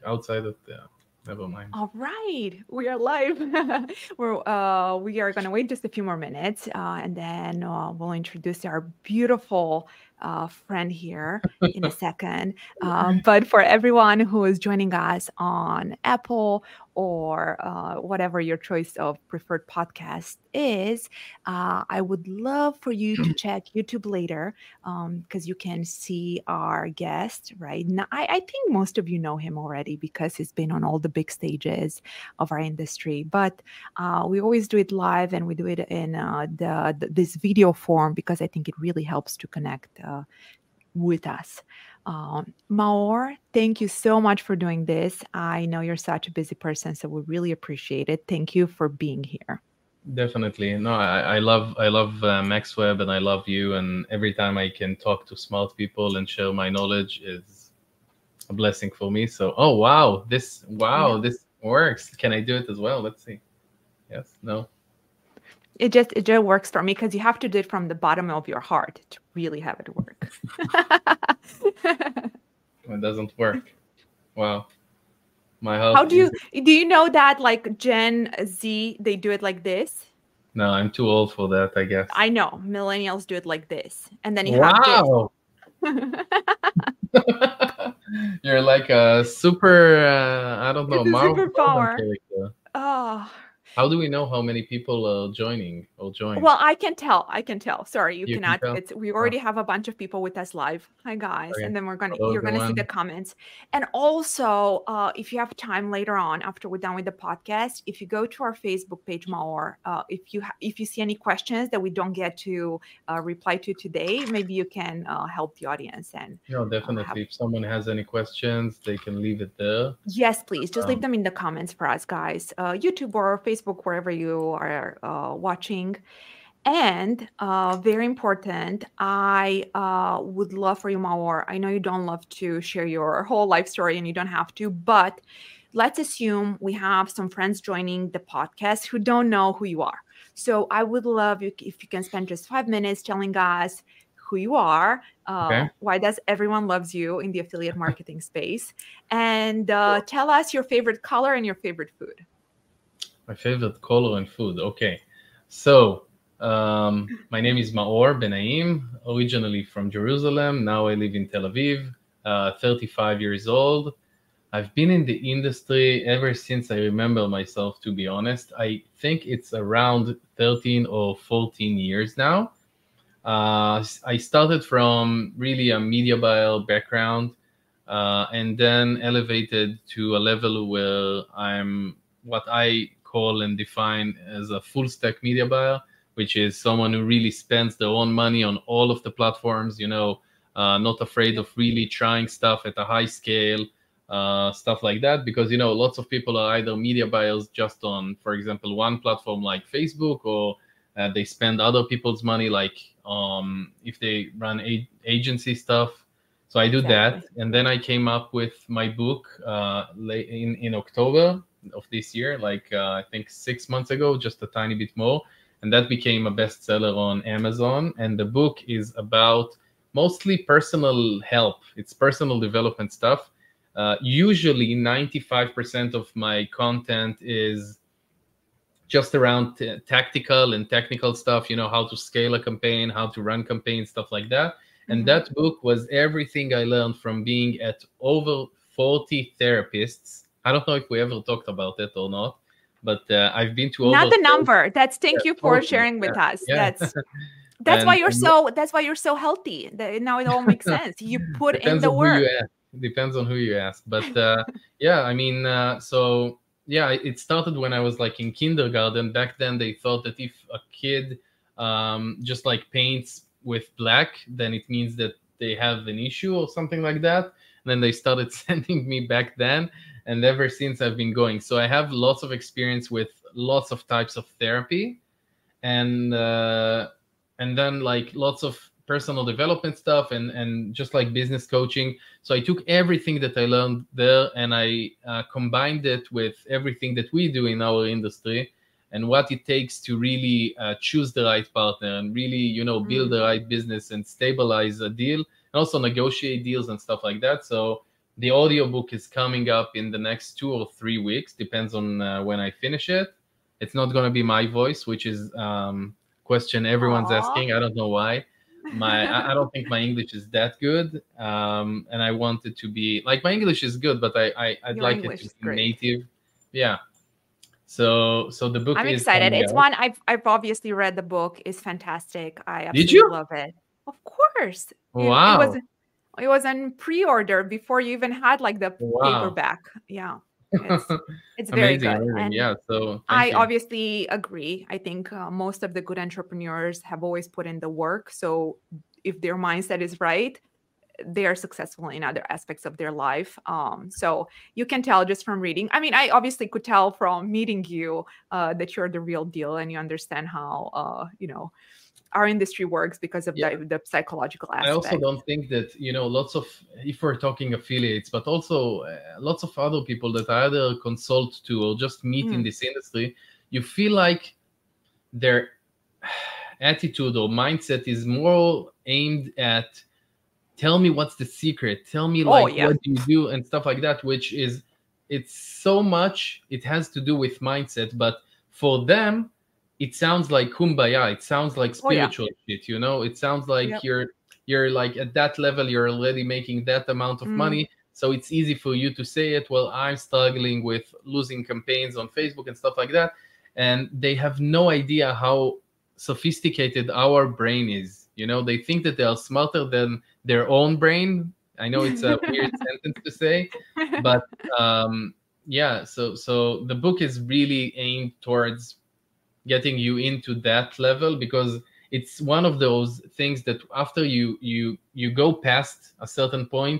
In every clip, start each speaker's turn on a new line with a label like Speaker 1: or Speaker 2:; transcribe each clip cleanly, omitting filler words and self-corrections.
Speaker 1: outside of never mind.
Speaker 2: All right, we are live. We are gonna wait just a few more minutes, and then we'll introduce our beautiful friend here in a second. But for everyone who is joining us on Apple or whatever your choice of preferred podcast is, I would love for you to check YouTube later because you can see our guest right now. I think most of you know him already because he's been on all the big stages of our industry. But we always do it live and we do it in this video form because I think it really helps to connect with us. Maor, thank you so much for doing this. I know you're such a busy person, so we really appreciate it. Thank you for being here.
Speaker 1: Definitely. No, I love MaxWeb, and I love you. And every time I can talk to smart people and share my knowledge is a blessing for me. So, oh wow,
Speaker 2: Yeah.
Speaker 1: this works. Can I do it as well? Let's see. Yes. No.
Speaker 2: It just works for me because you have to do it from the bottom of your heart to really have it work.
Speaker 1: It doesn't work. Wow. My
Speaker 2: How
Speaker 1: heart
Speaker 2: do
Speaker 1: is.
Speaker 2: you know that like Gen Z they do it like this?
Speaker 1: No, I'm too old for that, I guess.
Speaker 2: I know millennials do it like this, and then you have this.
Speaker 1: Wow. You're like a super, I don't know,
Speaker 2: It's a
Speaker 1: Marvel
Speaker 2: superpower.
Speaker 1: character.
Speaker 2: Oh,
Speaker 1: How do we know how many people are joining or joined?
Speaker 2: well, I can tell. I can tell. Sorry, you
Speaker 1: You can
Speaker 2: cannot.
Speaker 1: tell?
Speaker 2: It's we
Speaker 1: Oh,
Speaker 2: already have a bunch of people with us live. Hi guys,
Speaker 1: okay.
Speaker 2: and then
Speaker 1: Hello,
Speaker 2: you're gonna see the
Speaker 1: everyone.
Speaker 2: comments. And also, if you have time later on after we're done with the podcast, if you go to our Facebook page, Maor, if you see any questions that we don't get to reply to today, maybe you can help the audience and
Speaker 1: No,
Speaker 2: have.
Speaker 1: definitely. If someone has any questions, they can leave it there.
Speaker 2: Yes, please. Just leave
Speaker 1: Um,
Speaker 2: them in the comments for us, guys. YouTube or Facebook, wherever you are watching. And very important, I would love for you, Mawar. I know you don't love to share your whole life story and you don't have to, but let's assume we have some friends joining the podcast who don't know who you are. So I would love you if you can spend just 5 minutes telling us who you are,
Speaker 1: okay.
Speaker 2: why does everyone loves you in the affiliate marketing space, and tell us your favorite color and your favorite food.
Speaker 1: My favorite color and food. Okay. So, my name is Maor Benaim, originally from Jerusalem. Now I live in Tel Aviv, 35 years old. I've been in the industry ever since I remember myself, to be honest. I think it's around 13 or 14 years now. I started from really a media buyer background, and then elevated to a level where I'm what I call and define as a full stack media buyer, which is someone who really spends their own money on all of the platforms, not afraid of really trying stuff at a high scale, stuff like that. Because, lots of people are either media buyers just on, for example, one platform like Facebook, or they spend other people's money, like if they run agency stuff. So I do that,
Speaker 2: Exactly.
Speaker 1: and then I came up with my book in October of this year, like I think 6 months ago, just a tiny bit more, and that became a bestseller on Amazon. And the book is about mostly personal help. It's personal development stuff. Usually, 95% of my content is just around tactical and technical stuff, how to scale a campaign, how to run campaigns, stuff like that. And
Speaker 2: Mhm.
Speaker 1: that book was everything I learned from being at over 40 therapists. I don't know if we ever talked about it or not, but I've been to
Speaker 2: Not
Speaker 1: over
Speaker 2: the
Speaker 1: 40,
Speaker 2: number. That's
Speaker 1: yeah,
Speaker 2: thank you for
Speaker 1: 40,
Speaker 2: sharing
Speaker 1: yeah,
Speaker 2: with us.
Speaker 1: yeah. And
Speaker 2: That's why you're so healthy. Now it all makes sense. You put in
Speaker 1: depends
Speaker 2: the
Speaker 1: on who you
Speaker 2: work.
Speaker 1: ask. Depends on who you ask. But yeah, I mean, so yeah, it started when I was like in kindergarten. Back then, they thought that if a kid just like paints with black, then it means that they have an issue or something like that. And then they started sending me back then. And ever since, I've been going. So I have lots of experience with lots of types of therapy, and then like lots of personal development stuff, and just like business coaching. So I took everything that I learned there, and I combined it with everything that we do in our industry, and what it takes to really choose the right partner, and really build
Speaker 2: Mm.
Speaker 1: the right business and stabilize a deal, and also negotiate deals and stuff like that. So The audiobook is coming up in the next 2 or 3 weeks, depends on when I finish it. It's not going to be my voice, which is question everyone's
Speaker 2: Aw.
Speaker 1: asking. I don't know why. I don't think my English is that good, and I want it to be like, my English is good, but I'd
Speaker 2: Your
Speaker 1: like it
Speaker 2: English
Speaker 1: to
Speaker 2: is
Speaker 1: be
Speaker 2: great.
Speaker 1: native. Yeah. So the book
Speaker 2: I'm
Speaker 1: is
Speaker 2: excited.
Speaker 1: coming
Speaker 2: It's
Speaker 1: out.
Speaker 2: one I've obviously read the book. It's fantastic. I
Speaker 1: Did
Speaker 2: absolutely
Speaker 1: you?
Speaker 2: love it. Of course.
Speaker 1: Wow.
Speaker 2: It was on pre-order before you even had like the
Speaker 1: Wow.
Speaker 2: paperback. Yeah. It's very
Speaker 1: Amazing,
Speaker 2: good.
Speaker 1: amazing.
Speaker 2: And
Speaker 1: Yeah. So thank
Speaker 2: I
Speaker 1: you.
Speaker 2: obviously agree. I think most of the good entrepreneurs have always put in the work. So if their mindset is right, they are successful in other aspects of their life. So you can tell just from reading. I mean, I obviously could tell from meeting you that you're the real deal and you understand how our industry works because of
Speaker 1: Yeah.
Speaker 2: the psychological
Speaker 1: I also
Speaker 2: aspect.
Speaker 1: don't think that, lots of, if we're talking affiliates, but also lots of other people that I either consult to or just meet in
Speaker 2: Mm.
Speaker 1: this industry, you feel like their attitude or mindset is more aimed at, tell me what's the secret, tell me
Speaker 2: Oh
Speaker 1: like
Speaker 2: yeah.
Speaker 1: what do you do and stuff like that, which is, it's so much, it has to do with mindset, but for them it sounds like kumbaya, it sounds like
Speaker 2: Oh yeah.
Speaker 1: spiritual shit, it sounds like
Speaker 2: Yep.
Speaker 1: you're like at that level, you're already making that amount of
Speaker 2: Mm.
Speaker 1: money, so it's easy for you to say it. Well, I'm struggling with losing campaigns on Facebook and stuff like that, and they have no idea how sophisticated our brain is. They think that they are smarter than their own brain. I know it's a weird sentence to say, but yeah. So the book is really aimed towards getting you into that level, because it's one of those things that after you go past a certain point,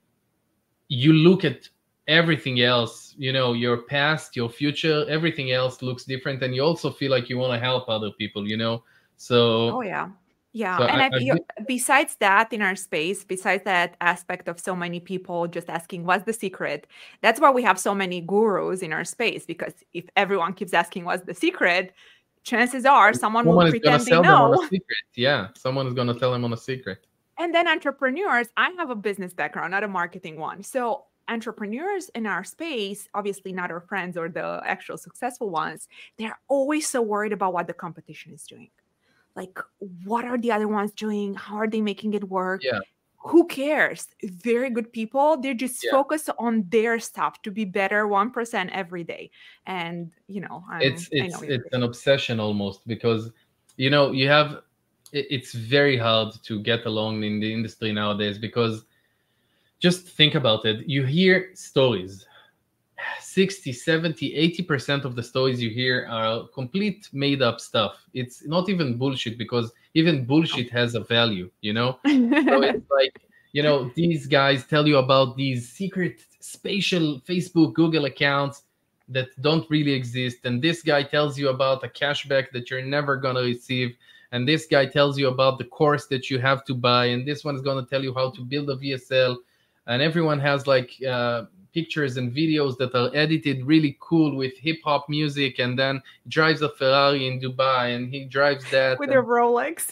Speaker 1: you look at everything else, your past, your future, everything else looks different, and you also feel like you want to help other people.
Speaker 2: Oh
Speaker 1: So
Speaker 2: yeah. Yeah.
Speaker 1: so
Speaker 2: And
Speaker 1: I
Speaker 2: besides that, in our space, besides that aspect of so many people just asking, what's the secret? That's why we have so many gurus in our space, because if everyone keeps asking, what's the secret? Chances are someone will
Speaker 1: someone is going to
Speaker 2: pretend they
Speaker 1: sell them on a
Speaker 2: know.
Speaker 1: secret. Yeah, someone is going to tell them on a secret.
Speaker 2: And then entrepreneurs, I have a business background, not a marketing one. So entrepreneurs in our space, obviously not our friends or the actual successful ones, they're always so worried about what the competition is doing. Like, what are the other ones doing? How are they making it work?
Speaker 1: Yeah,
Speaker 2: Who cares? Very good people. They're just
Speaker 1: yeah.
Speaker 2: focused on their stuff to be better 1% every day. And
Speaker 1: It's
Speaker 2: I know
Speaker 1: it's
Speaker 2: you're
Speaker 1: it's an obsession almost, because you have it's very hard to get along in the industry nowadays, because just think about it. You hear stories, 60, 70, 80% of the stories you hear are complete made up stuff. It's not even bullshit, because even bullshit has a value. So it's like, these guys tell you about these secret spatial Facebook, Google accounts that don't really exist. And this guy tells you about a cashback that you're never going to receive. And this guy tells you about the course that you have to buy. And this one is going to tell you how to build a VSL. And everyone has like pictures and videos that are edited really cool with hip hop music. And then he drives a Ferrari in Dubai, and he drives that.
Speaker 2: with
Speaker 1: And
Speaker 2: their Rolex.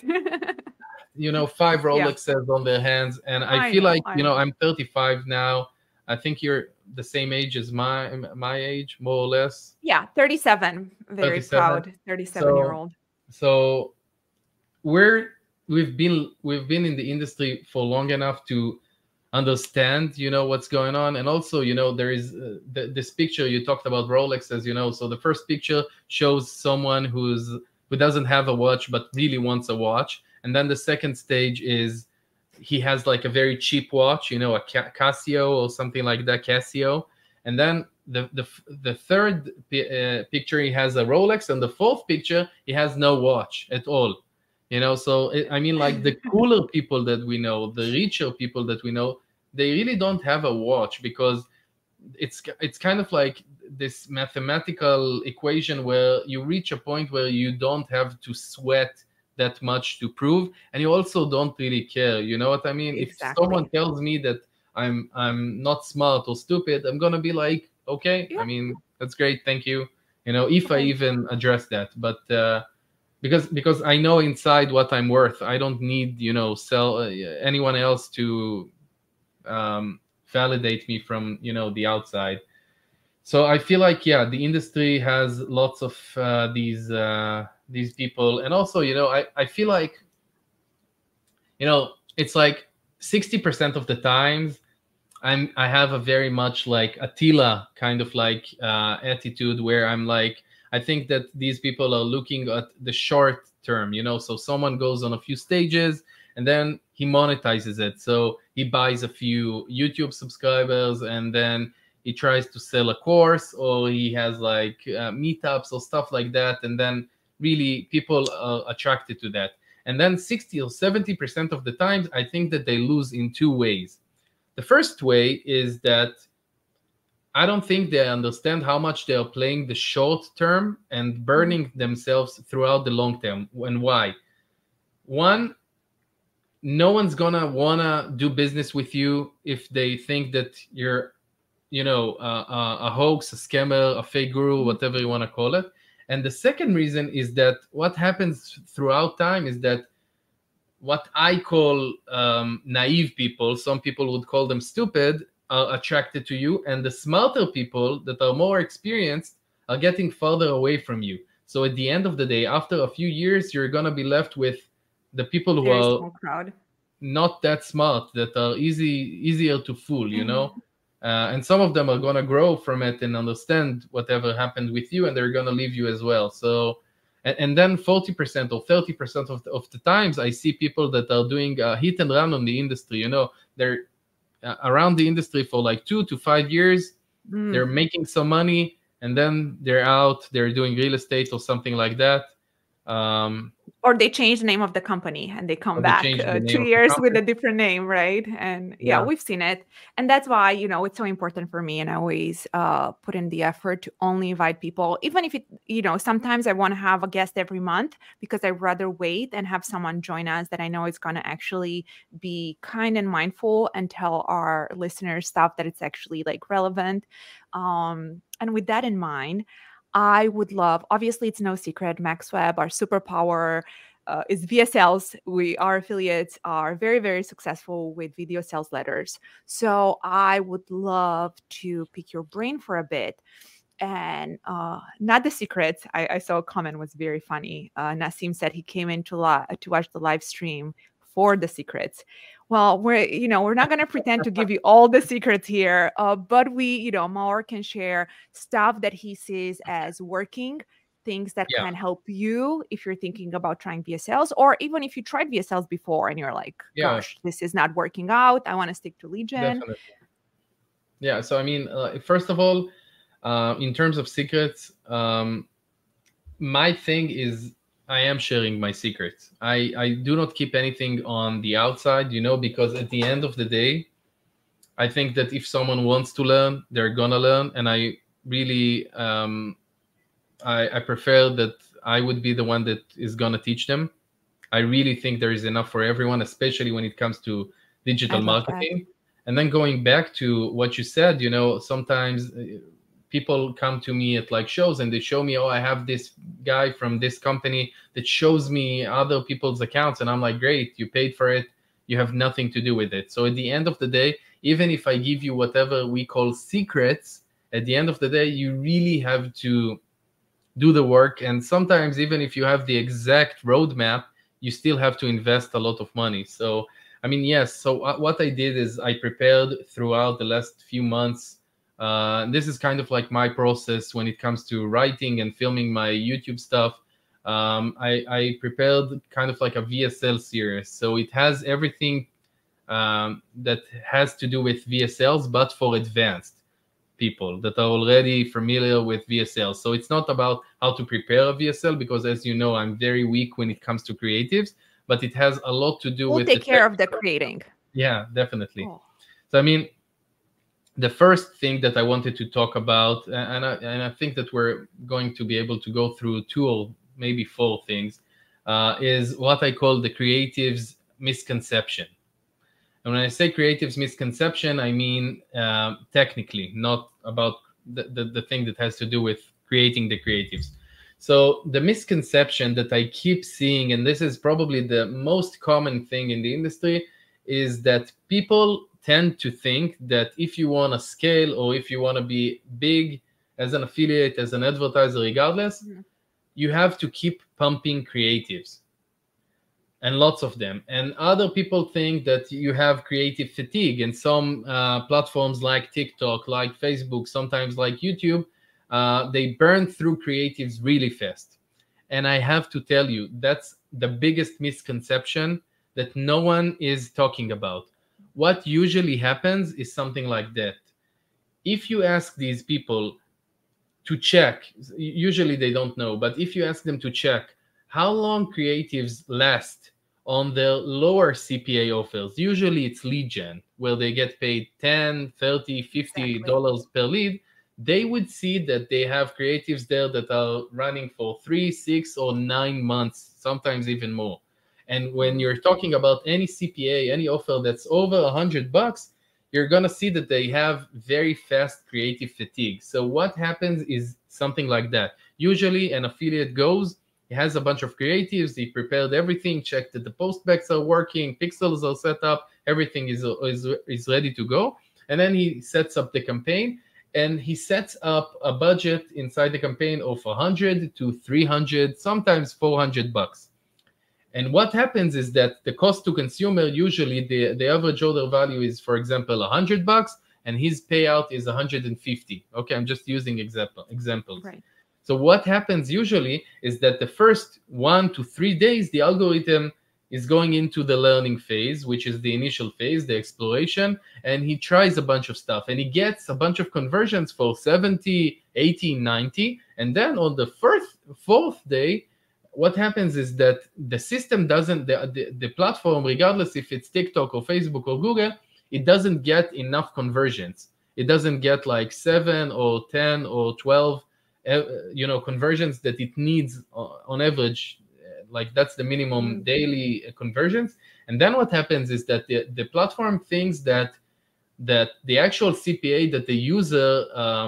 Speaker 1: 5
Speaker 2: Yeah,
Speaker 1: Rolexes on their hands. And I
Speaker 2: I
Speaker 1: feel
Speaker 2: know.
Speaker 1: like,
Speaker 2: I know.
Speaker 1: I'm 35 now. I think you're the same age as my age, more or less.
Speaker 2: Yeah, 37. Very
Speaker 1: 37.
Speaker 2: proud 37-year
Speaker 1: So
Speaker 2: old.
Speaker 1: so we've been in the industry for long enough to understand what's going on. And also, there is this picture you talked about Rolexes. So the first picture shows someone who doesn't have a watch but really wants a watch, and then the second stage is he has like a very cheap watch, a Casio or something like that, Casio. And then the third picture, he has a Rolex, and the fourth picture he has no watch at all. So I mean, like, the cooler people that we know, the richer people that we know, they really don't have a watch, because it's kind of like this mathematical equation where you reach a point where you don't have to sweat that much to prove, and you also don't really care. You know what I mean? If someone
Speaker 2: Exactly.
Speaker 1: tells me that I'm not smart or stupid, I'm gonna be like, okay, I
Speaker 2: Yeah.
Speaker 1: mean, that's great, thank you. If I
Speaker 2: Okay.
Speaker 1: even address that. But because I know inside what I'm worth, I don't need sell anyone else to validate me from, the outside. So I feel like, yeah, the industry has lots of these people. And also, I feel like, it's like 60% of the times I have a very much like Attila kind of like attitude, where I'm like, I think that these people are looking at the short term, so someone goes on a few stages and then he monetizes it. So he buys a few YouTube subscribers, and then he tries to sell a course, or he has like meetups or stuff like that. And then really people are attracted to that. And then 60 or 70% of the times, I think that they lose in two ways. The first way is that I don't think they understand how much they are playing the short term and burning themselves throughout the long term. And why? One, no one's gonna wanna do business with you if they think that you're, a hoax, a scammer, a fake guru, whatever you want to call it. And the second reason is that what happens throughout time is that what I call naive people, some people would call them stupid, are attracted to you, and the smarter people that are more experienced are getting further away from you. So at the end of the day, after a few years, you're going to be left with the people who
Speaker 2: Very
Speaker 1: are
Speaker 2: small crowd.
Speaker 1: not that smart, that are easier to fool, and some of them are going to grow from it and understand whatever happened with you, and they're going to leave you as well. So and then 40% or 30% of the times, I see people that are doing hit and run on the industry. They're around the industry for like 2 to 5 years. They're making some money, and then they're out. They're doing real estate or something like that.
Speaker 2: Or they change the name of the company and they come back 2 years with a different name, right? And yeah, we've seen it. And that's why, it's so important for me. And I always put in the effort to only invite people, even if it, sometimes I want to have a guest every month, because I'd rather wait and have someone join us that I know is going to actually be kind and mindful and tell our listeners stuff that it's actually like relevant. And with that in mind, I would love, obviously it's no secret, MaxWeb, our superpower is VSLs. Our affiliates are very, very successful with video sales letters. So I would love to pick your brain for a bit. And not the secrets. I saw a comment was very funny. Nassim said he came in to watch the live stream for the secrets. Well, we're not going to pretend to give you all the secrets here, but Maor can share stuff that he sees as working, things that can help you if you're thinking about trying VSLs, or even if you tried VSLs before and you're like, gosh, this is not working out. I want to stick to lead gen.
Speaker 1: Definitely. Yeah. So, I mean, first of all, in terms of secrets, my thing is, I am sharing my secrets. I do not keep anything on the outside, because at the end of the day, I think that if someone wants to learn, they're gonna learn. And I really, I prefer that I would be the one that is gonna teach them. I really think there is enough for everyone, especially when it comes to digital marketing. And then going back to what you said, sometimes people come to me at like shows and they show me, I have this guy from this company that shows me other people's accounts. And I'm like, great, you paid for it. You have nothing to do with it. So at the end of the day, even if I give you whatever we call secrets, at the end of the day, you really have to do the work. And sometimes even if you have the exact roadmap, you still have to invest a lot of money. So, I mean, yes. So what I did is I prepared throughout the last few months. This is kind of like my process when it comes to writing and filming my YouTube stuff. I prepared kind of like a VSL series. So it has everything that has to do with VSLs, but for advanced people that are already familiar with VSL. So it's not about how to prepare a VSL, because as you know, I'm very weak when it comes to creatives, but it has a lot to do with
Speaker 2: take care of the creating.
Speaker 1: Yeah, definitely. So, I mean, the first thing that I wanted to talk about, and I think that we're going to be able to go through 2 or maybe 4 things, is what I call the creatives misconception. And when I say creatives misconception, I mean technically, not about the thing that has to do with creating the creatives. So the misconception that I keep seeing, and this is probably the most common thing in the industry, is that people tend to think that if you want to scale or if you want to be big as an affiliate, as an advertiser, regardless, you have to keep pumping creatives, and lots of them. And other people think that you have creative fatigue, and some platforms like TikTok, like Facebook, sometimes like YouTube, they burn through creatives really fast. And I have to tell you, that's the biggest misconception that no one is talking about. What usually happens is something like that. If you ask these people to check, usually they don't know, but if you ask them to check how long creatives last on their lower CPA offers, usually it's lead gen, where they get paid $10, $30, $50 per lead, they would see that they have creatives there that are running for 3, 6, or 9 months, sometimes even more. And when you're talking about any CPA, any offer that's over $100, you're going to see that they have very fast creative fatigue. So what happens is something like that. Usually an affiliate goes, he has a bunch of creatives, he prepared everything, checked that the postbacks are working, pixels are set up, everything is ready to go. And then he sets up the campaign, and he sets up a budget inside the campaign of 100 to 300, sometimes $400. And what happens is that the cost to consumer, usually the average order value is, for example, $100, and his payout is 150. Okay, I'm just using examples.
Speaker 2: Right.
Speaker 1: So what happens usually is that the first 1 to 3 days, the algorithm is going into the learning phase, which is the initial phase, the exploration, and he tries a bunch of stuff, and he gets a bunch of conversions for 70, 80, 90, and then on the fourth day, what happens is that the system doesn't, the platform, regardless if it's TikTok or Facebook or Google, it doesn't get enough conversions. It doesn't get like 7 or 10 or 12, conversions that it needs on average. Like that's the minimum daily conversions. And then what happens is that the platform thinks that the actual CPA that the user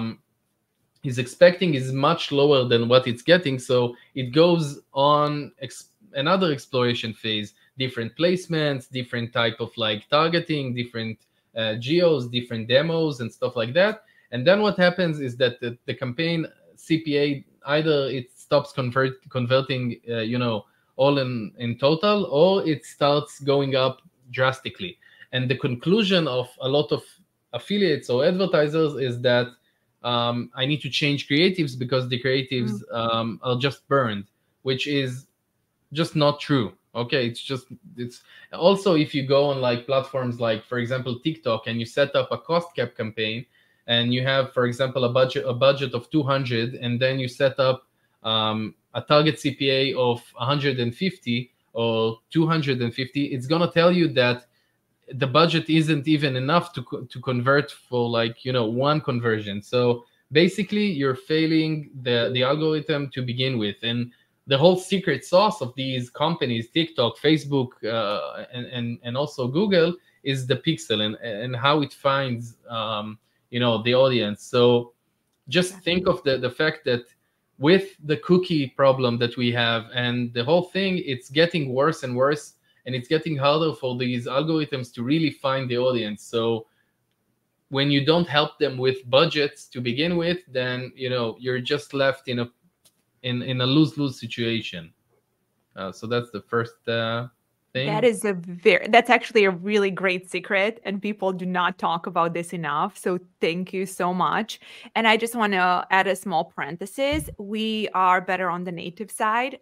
Speaker 1: is expecting is much lower than what it's getting. So it goes on another exploration phase, different placements, different type of like targeting, different geos, different demos and stuff like that. And then what happens is that the campaign CPA, either it stops converting, all in total, or it starts going up drastically. And the conclusion of a lot of affiliates or advertisers is that I need to change creatives because the creatives are just burned, which is just not true. Okay, it's also, if you go on like platforms like, for example, TikTok, and you set up a cost cap campaign, and you have, for example, a budget of 200, and then you set up a target CPA of 150 or 250, it's gonna tell you that the budget isn't even enough to convert for like, one conversion. So basically you're failing the algorithm to begin with. And the whole secret sauce of these companies, TikTok, Facebook, and also Google, is the pixel and how it finds the audience. So just think of the fact that with the cookie problem that we have and the whole thing, it's getting worse and worse, and it's getting harder for these algorithms to really find the audience. So when you don't help them with budgets to begin with, then you're just left in a lose-lose situation. So that's the first thing.
Speaker 2: That's actually a really great secret, and people do not talk about this enough. So thank you so much. And I just want to add a small parenthesis. We are better on the native side,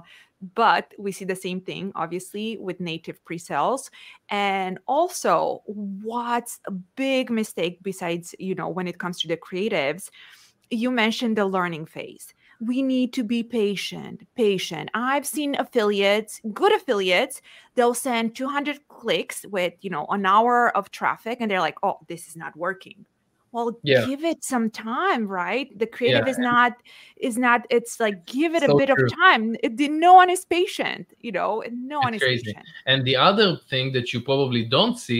Speaker 2: but we see the same thing, obviously, with native pre-sales. And also, what's a big mistake besides, when it comes to the creatives, you mentioned the learning phase. We need to be patient. I've seen good affiliates, they'll send 200 clicks with, an hour of traffic, and they're like, oh, this is not working. Well, give it some time, right? The creative is not, it's like, give it a bit of time. No one is patient, no one is patient.
Speaker 1: And the other thing that you probably don't see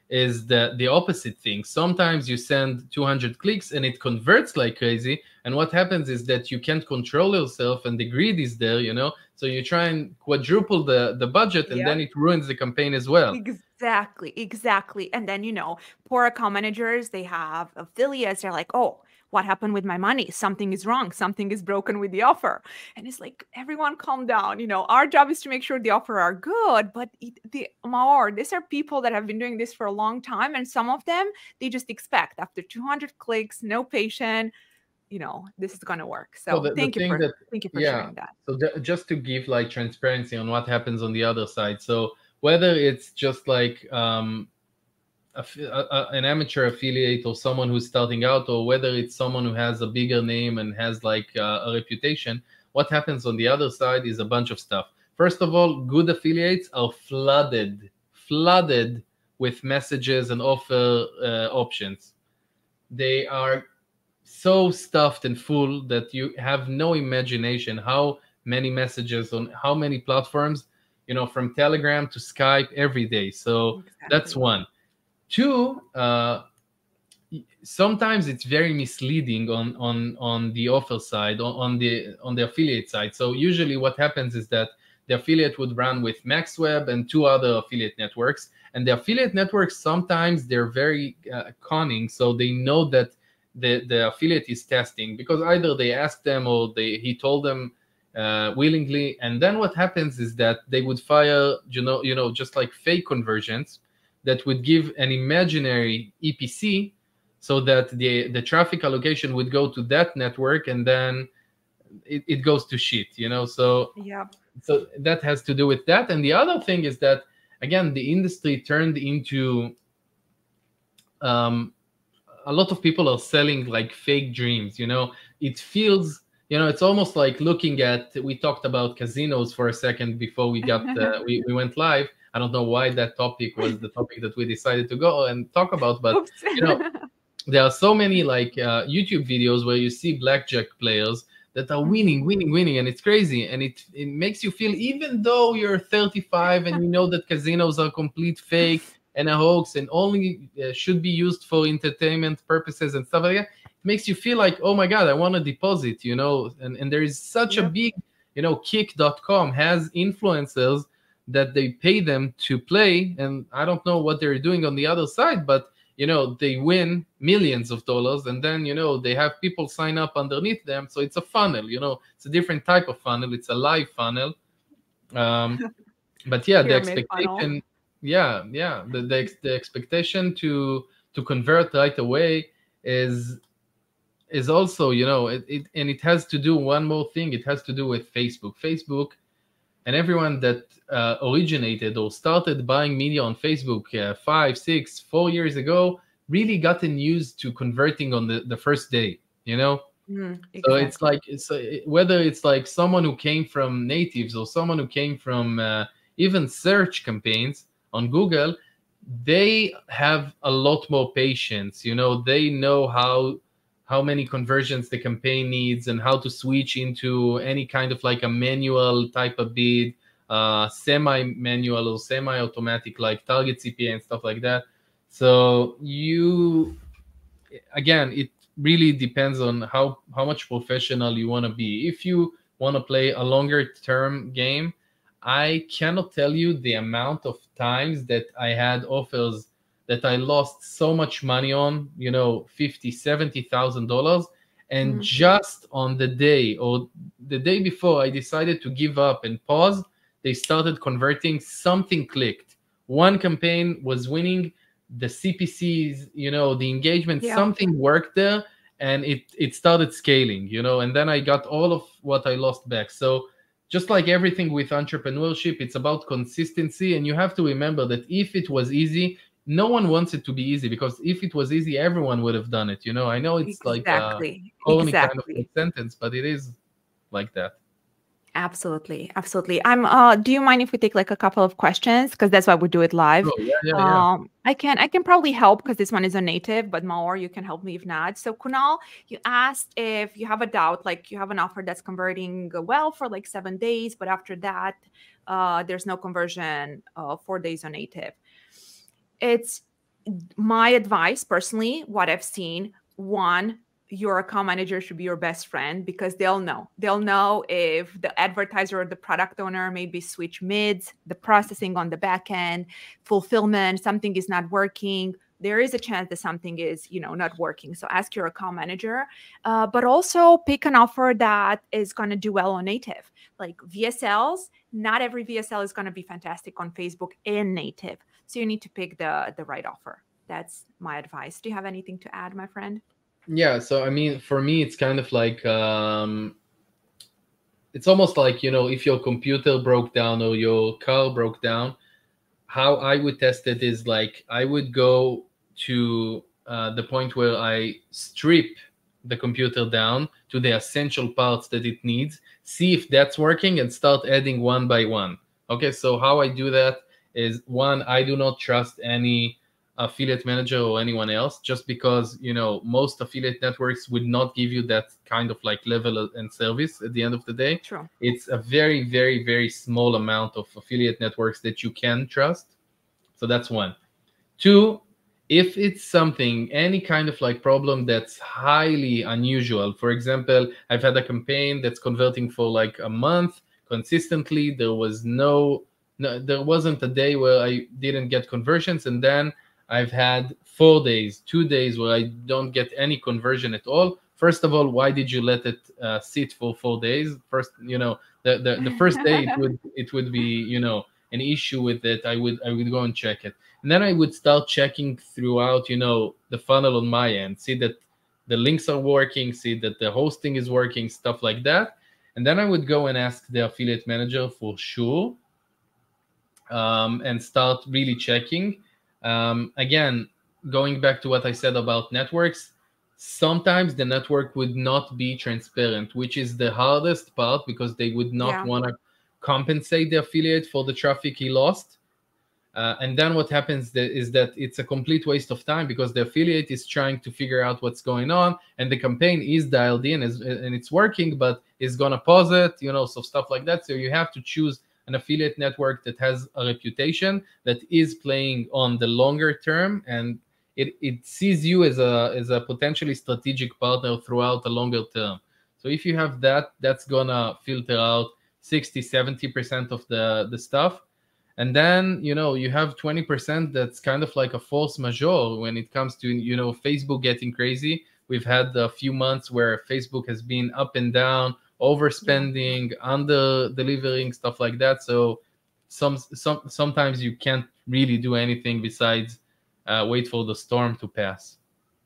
Speaker 1: is the opposite thing. Sometimes you send 200 clicks and it converts like crazy. And what happens is that you can't control yourself and the greed is there, So you try and quadruple the budget and then
Speaker 2: Yep.
Speaker 1: it ruins the campaign as well.
Speaker 2: Exactly. And then, poor account managers, they have affiliates. They're like, oh, what happened with my money? Something is wrong. Something is broken with the offer. And it's like, everyone calm down. Our job is to make sure the offer are good. But these are people that have been doing this for a long time. And some of them, they just expect after 200 clicks, no patient, this is going to work. So thank you for sharing that.
Speaker 1: So just to give like transparency on what happens on the other side. So whether it's just like an amateur affiliate or someone who's starting out, or whether it's someone who has a bigger name and has like a reputation, what happens on the other side is a bunch of stuff. First of all, good affiliates are flooded with messages and offer options. They are so stuffed and full that you have no imagination how many messages on how many platforms, from Telegram to Skype every day. So That's one. Two, sometimes it's very misleading on the offer side, on the affiliate side. So usually what happens is that the affiliate would run with MaxWeb and 2 other affiliate networks, and the affiliate networks, sometimes they're very cunning, so they know that the affiliate is testing, because either they asked them or he told them willingly. And then what happens is that they would fire just like fake conversions that would give an imaginary EPC, so that the traffic allocation would go to that network, and then it goes to shit, so so that has to do with that. And the other thing is that, again, the industry turned into a lot of people are selling like fake dreams. It feels, it's almost like looking at, we talked about casinos for a second before we got we went live. I don't know why that topic was the topic that we decided to go and talk about, but there are so many like YouTube videos where you see blackjack players that are winning, and it's crazy, and it makes you feel, even though you're 35 and you know that casinos are complete fake and a hoax and only should be used for entertainment purposes and stuff like that, it makes you feel like, oh my God, I want to deposit, and there is such a big, Kick.com has influencers that they pay them to play, and I don't know what they're doing on the other side, but they win millions of dollars, and then they have people sign up underneath them. So it's a funnel, it's a different type of funnel. It's a live funnel. But yeah, the expectation, the expectation to convert right away is also, it has to do one more thing. It has to do with Facebook and everyone that originated or started buying media on Facebook 5, 6, 4 years ago really gotten used to converting on the first day,
Speaker 2: Exactly.
Speaker 1: So it's like, whether it's like someone who came from natives or someone who came from even search campaigns on Google, they have a lot more patience. They know how many conversions the campaign needs and how to switch into any kind of like a manual type of bid, semi-manual or semi-automatic, like target CPA and stuff like that. So again, it really depends on how much professional you want to be. If you want to play a longer term game, I cannot tell you the amount of times that I had offers that I lost so much money on, $50,000-$70,000. And just on the day or the day before I decided to give up and pause, they started converting. Something clicked. One campaign was winning, the CPCs, the engagement, something worked there, and it started scaling, and then I got all of what I lost back. So just like everything with entrepreneurship, it's about consistency. And you have to remember that if it was easy, no one wants it to be easy, because if it was easy, everyone would have done it. I know it's like a corny kind of sentence, but it is like that.
Speaker 2: Absolutely. Do you mind if we take like a couple of questions? Because that's why we do it live.
Speaker 1: Oh, yeah.
Speaker 2: I can probably help because this one is a native, but Maor, you can help me if not. So Kunal, you asked if you have a doubt, like you have an offer that's converting well for like 7 days, but after that, there's no conversion 4 days on native. my advice personally, what I've seen, one, your account manager should be your best friend because they'll know if the advertiser or the product owner maybe switch mids, the processing on the back end, fulfillment, something is not working. There is a chance that something is, not working. So ask your account manager, but also pick an offer that is going to do well on native. Like VSLs, not every VSL is going to be fantastic on Facebook and native. So you need to pick the right offer. That's my advice. Do you have anything to add, my friend?
Speaker 1: Yeah, so I mean, for me, it's kind of like it's almost like, if your computer broke down or your car broke down, how I would test it is like I would go to the point where I strip the computer down to the essential parts that it needs, see if that's working, and start adding one by one. Okay, so how I do that is, one, I do not trust any affiliate manager or anyone else, just because most affiliate networks would not give you that kind of like level and service at the end of the day.
Speaker 2: True.
Speaker 1: It's a very, very, very small amount of affiliate networks that you can trust. So that's one. Two, if it's something, any kind of like problem that's highly unusual, for example, I've had a campaign that's converting for like a month consistently, there wasn't a day where I didn't get conversions, and then I've had 4 days, 2 days where I don't get any conversion at all. First of all, why did you let it sit for 4 days? First, the first day it would be an issue with it. I would go and check it, and then I would start checking throughout the funnel on my end, see that the links are working, see that the hosting is working, stuff like that, and then I would go and ask the affiliate manager for sure, and start really checking. Again, going back to what I said about networks, sometimes the network would not be transparent, which is the hardest part, because they would not want to compensate the affiliate for the traffic he lost. And then what happens is that it's a complete waste of time, because the affiliate is trying to figure out what's going on, and the campaign is dialed in and it's working, but it's going to pause it, so stuff like that. So you have to choose an affiliate network that has a reputation, that is playing on the longer term, and it sees you as a potentially strategic partner throughout the longer term. So if you have that, that's gonna filter out 60-70% of the stuff. And then you have 20% that's kind of like a force majeure when it comes to Facebook getting crazy. We've had a few months where Facebook has been up and down, overspending, under delivering, stuff like that. So sometimes you can't really do anything besides wait for the storm to pass.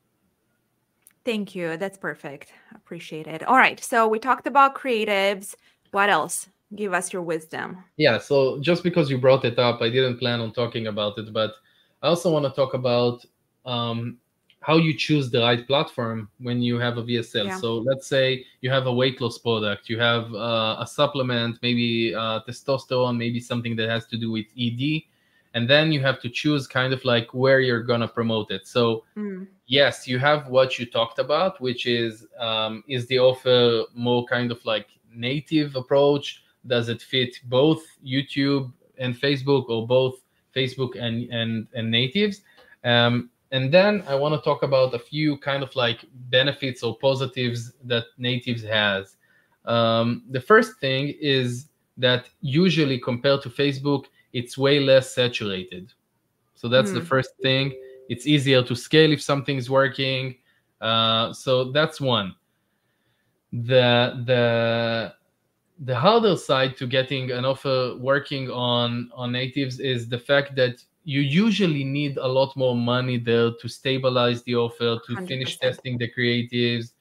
Speaker 2: Thank you. That's perfect. Appreciate it. All right. So we talked about creatives. What else? Give us your wisdom.
Speaker 1: Yeah. So just because you brought it up, I didn't plan on talking about it, but I also want to talk about how you choose the right platform when you have a VSL. Yeah. So let's say you have a weight loss product, you have a supplement, maybe testosterone, maybe something that has to do with ED, and then you have to choose kind of like where you're going to promote it. So yes, you have what you talked about, which is the offer more kind of like native approach? Does it fit both YouTube and Facebook, or both Facebook and natives? And then I want to talk about a few kind of like benefits or positives that natives has. The first thing is that usually compared to Facebook, it's way less saturated. So that's the first thing. It's easier to scale if something's working. So that's one. The harder side to getting an offer working on natives is the fact that you usually need a lot more money there to stabilize the offer, to 100%. Finish testing the creatives.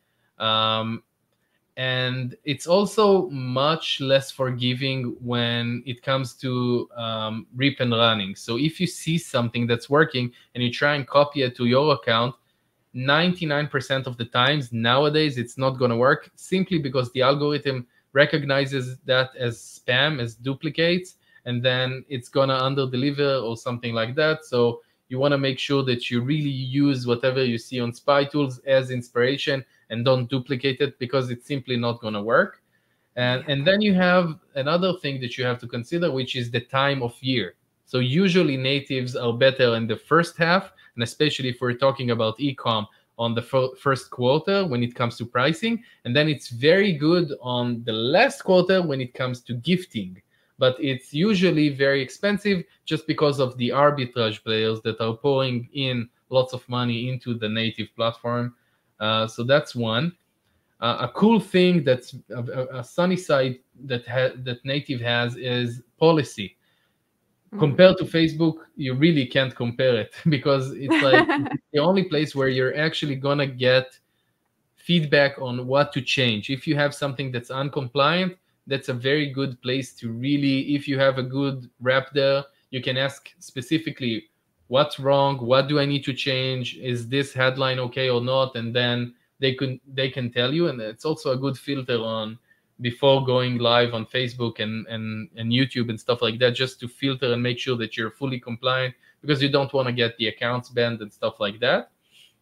Speaker 1: And it's also much less forgiving when it comes to rip and running. So if you see something that's working and you try and copy it to your account, 99% of the times nowadays it's not going to work, simply because the algorithm recognizes that as spam, as duplicates, and then it's going to under-deliver or something like that. So you want to make sure that you really use whatever you see on SpyTools as inspiration and don't duplicate it, because it's simply not going to work. And then you have another thing that you have to consider, which is the time of year. So usually natives are better in the first half, and especially if we're talking about e-com on the first quarter when it comes to pricing, and then it's very good on the last quarter when it comes to gifting. But it's usually very expensive just because of the arbitrage players that are pouring in lots of money into the native platform. So that's one. A cool thing that's a sunny side that native has is policy. Compared to Facebook, you really can't compare it because it's like the only place where you're actually gonna get feedback on what to change. If you have something that's uncompliant, that's a very good place to really, if you have a good rep there, you can ask specifically what's wrong, what do I need to change, is this headline okay or not, and then they can tell you. And it's also a good filter on before going live on Facebook and YouTube and stuff like that, just to filter and make sure that you're fully compliant, because you don't want to get the accounts banned and stuff like that.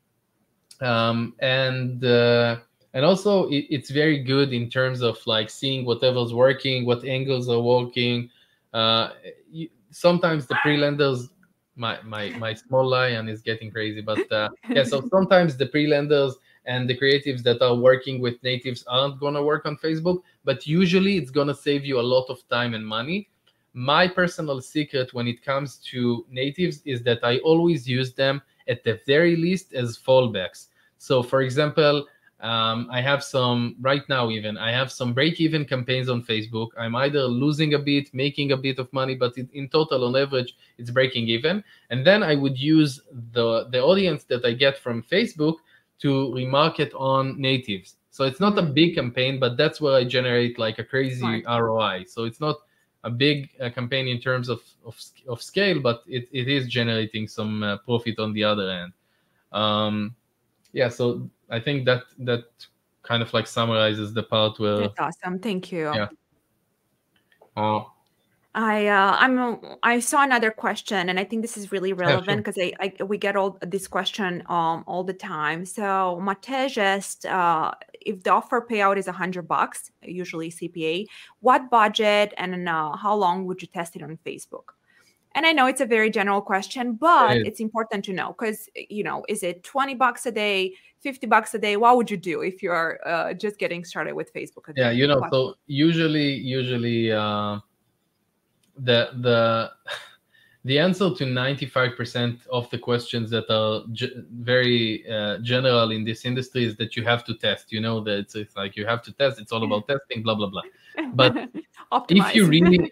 Speaker 1: And also it's very good in terms of like seeing whatever's working, what angles are working. Sometimes the pre-lenders, my small lion is getting crazy, but yeah, so sometimes the pre-lenders and the creatives that are working with natives aren't going to work on Facebook, but usually it's going to save you a lot of time and money. My personal secret when it comes to natives is that I always use them at the very least as fallbacks. So for example, I have some right now, even I have some break-even campaigns on Facebook. I'm either losing a bit, making a bit of money, but in total, on average, it's breaking even. And then I would use the audience that I get from Facebook to remarket on natives. So it's not a big campaign, but that's where I generate like a crazy ROI. So it's not a big campaign in terms of scale, but it is generating some profit on the other end. Yeah, so I think that kind of like summarizes the part where.
Speaker 2: That's awesome. Thank you.
Speaker 1: Yeah.
Speaker 2: I saw another question, and I think this is really relevant because we get all this question all the time. So Matej asked, if the offer payout is $100, usually CPA, what budget and how long would you test it on Facebook? And I know it's a very general question, but it's important to know because, is it $20 a day, $50 a day? What would you do if you're just getting started with Facebook?
Speaker 1: Yeah, so usually the answer to 95% of the questions that are very general in this industry is that you have to test. That it's like you have to test. It's all about testing, blah blah blah. But if you really,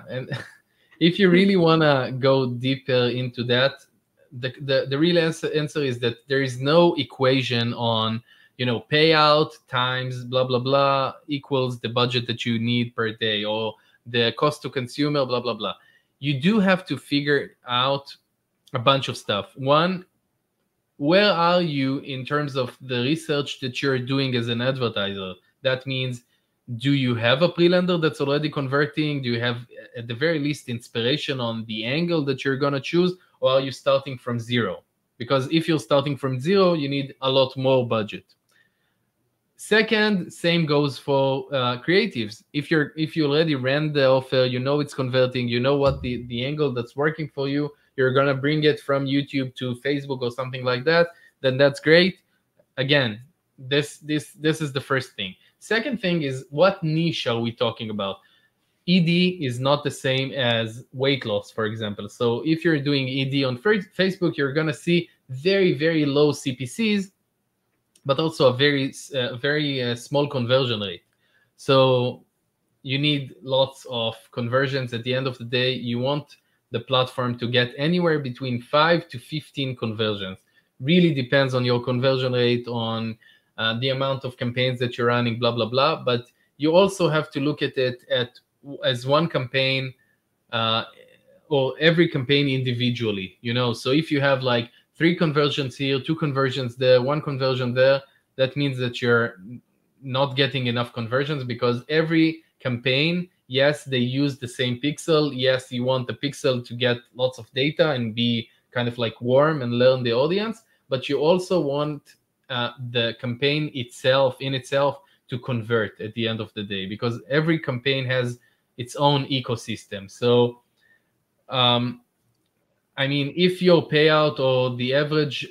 Speaker 1: if you really want to go deeper into that, the real answer is that there is no equation on, payout times blah, blah, blah equals the budget that you need per day, or the cost to consumer, blah, blah, blah. You do have to figure out a bunch of stuff. One, where are you in terms of the research that you're doing as an advertiser? That means, do you have a pre-lender that's already converting? Do you have, at the very least, inspiration on the angle that you're going to choose? Or are you starting from zero? Because if you're starting from zero, you need a lot more budget. Second, same goes for creatives. If you already ran the offer, it's converting, what the angle that's working for you, you're going to bring it from YouTube to Facebook or something like that, then that's great. Again, this is the first thing. Second thing is, what niche are we talking about? ED is not the same as weight loss, for example. So if you're doing ED on Facebook, you're going to see very, very low CPCs, but also a very small conversion rate. So you need lots of conversions. At the end of the day, you want the platform to get anywhere between 5 to 15 conversions. Really depends on your conversion rate, on the amount of campaigns that you're running, blah, blah, blah. But you also have to look at it as one campaign or every campaign individually, So if you have like 3 conversions here, 2 conversions there, 1 conversion there, that means that you're not getting enough conversions, because every campaign, yes, they use the same pixel. Yes, you want the pixel to get lots of data and be kind of like warm and learn the audience, but you also want the campaign itself to convert at the end of the day, because every campaign has its own ecosystem. So I mean, if your payout or the average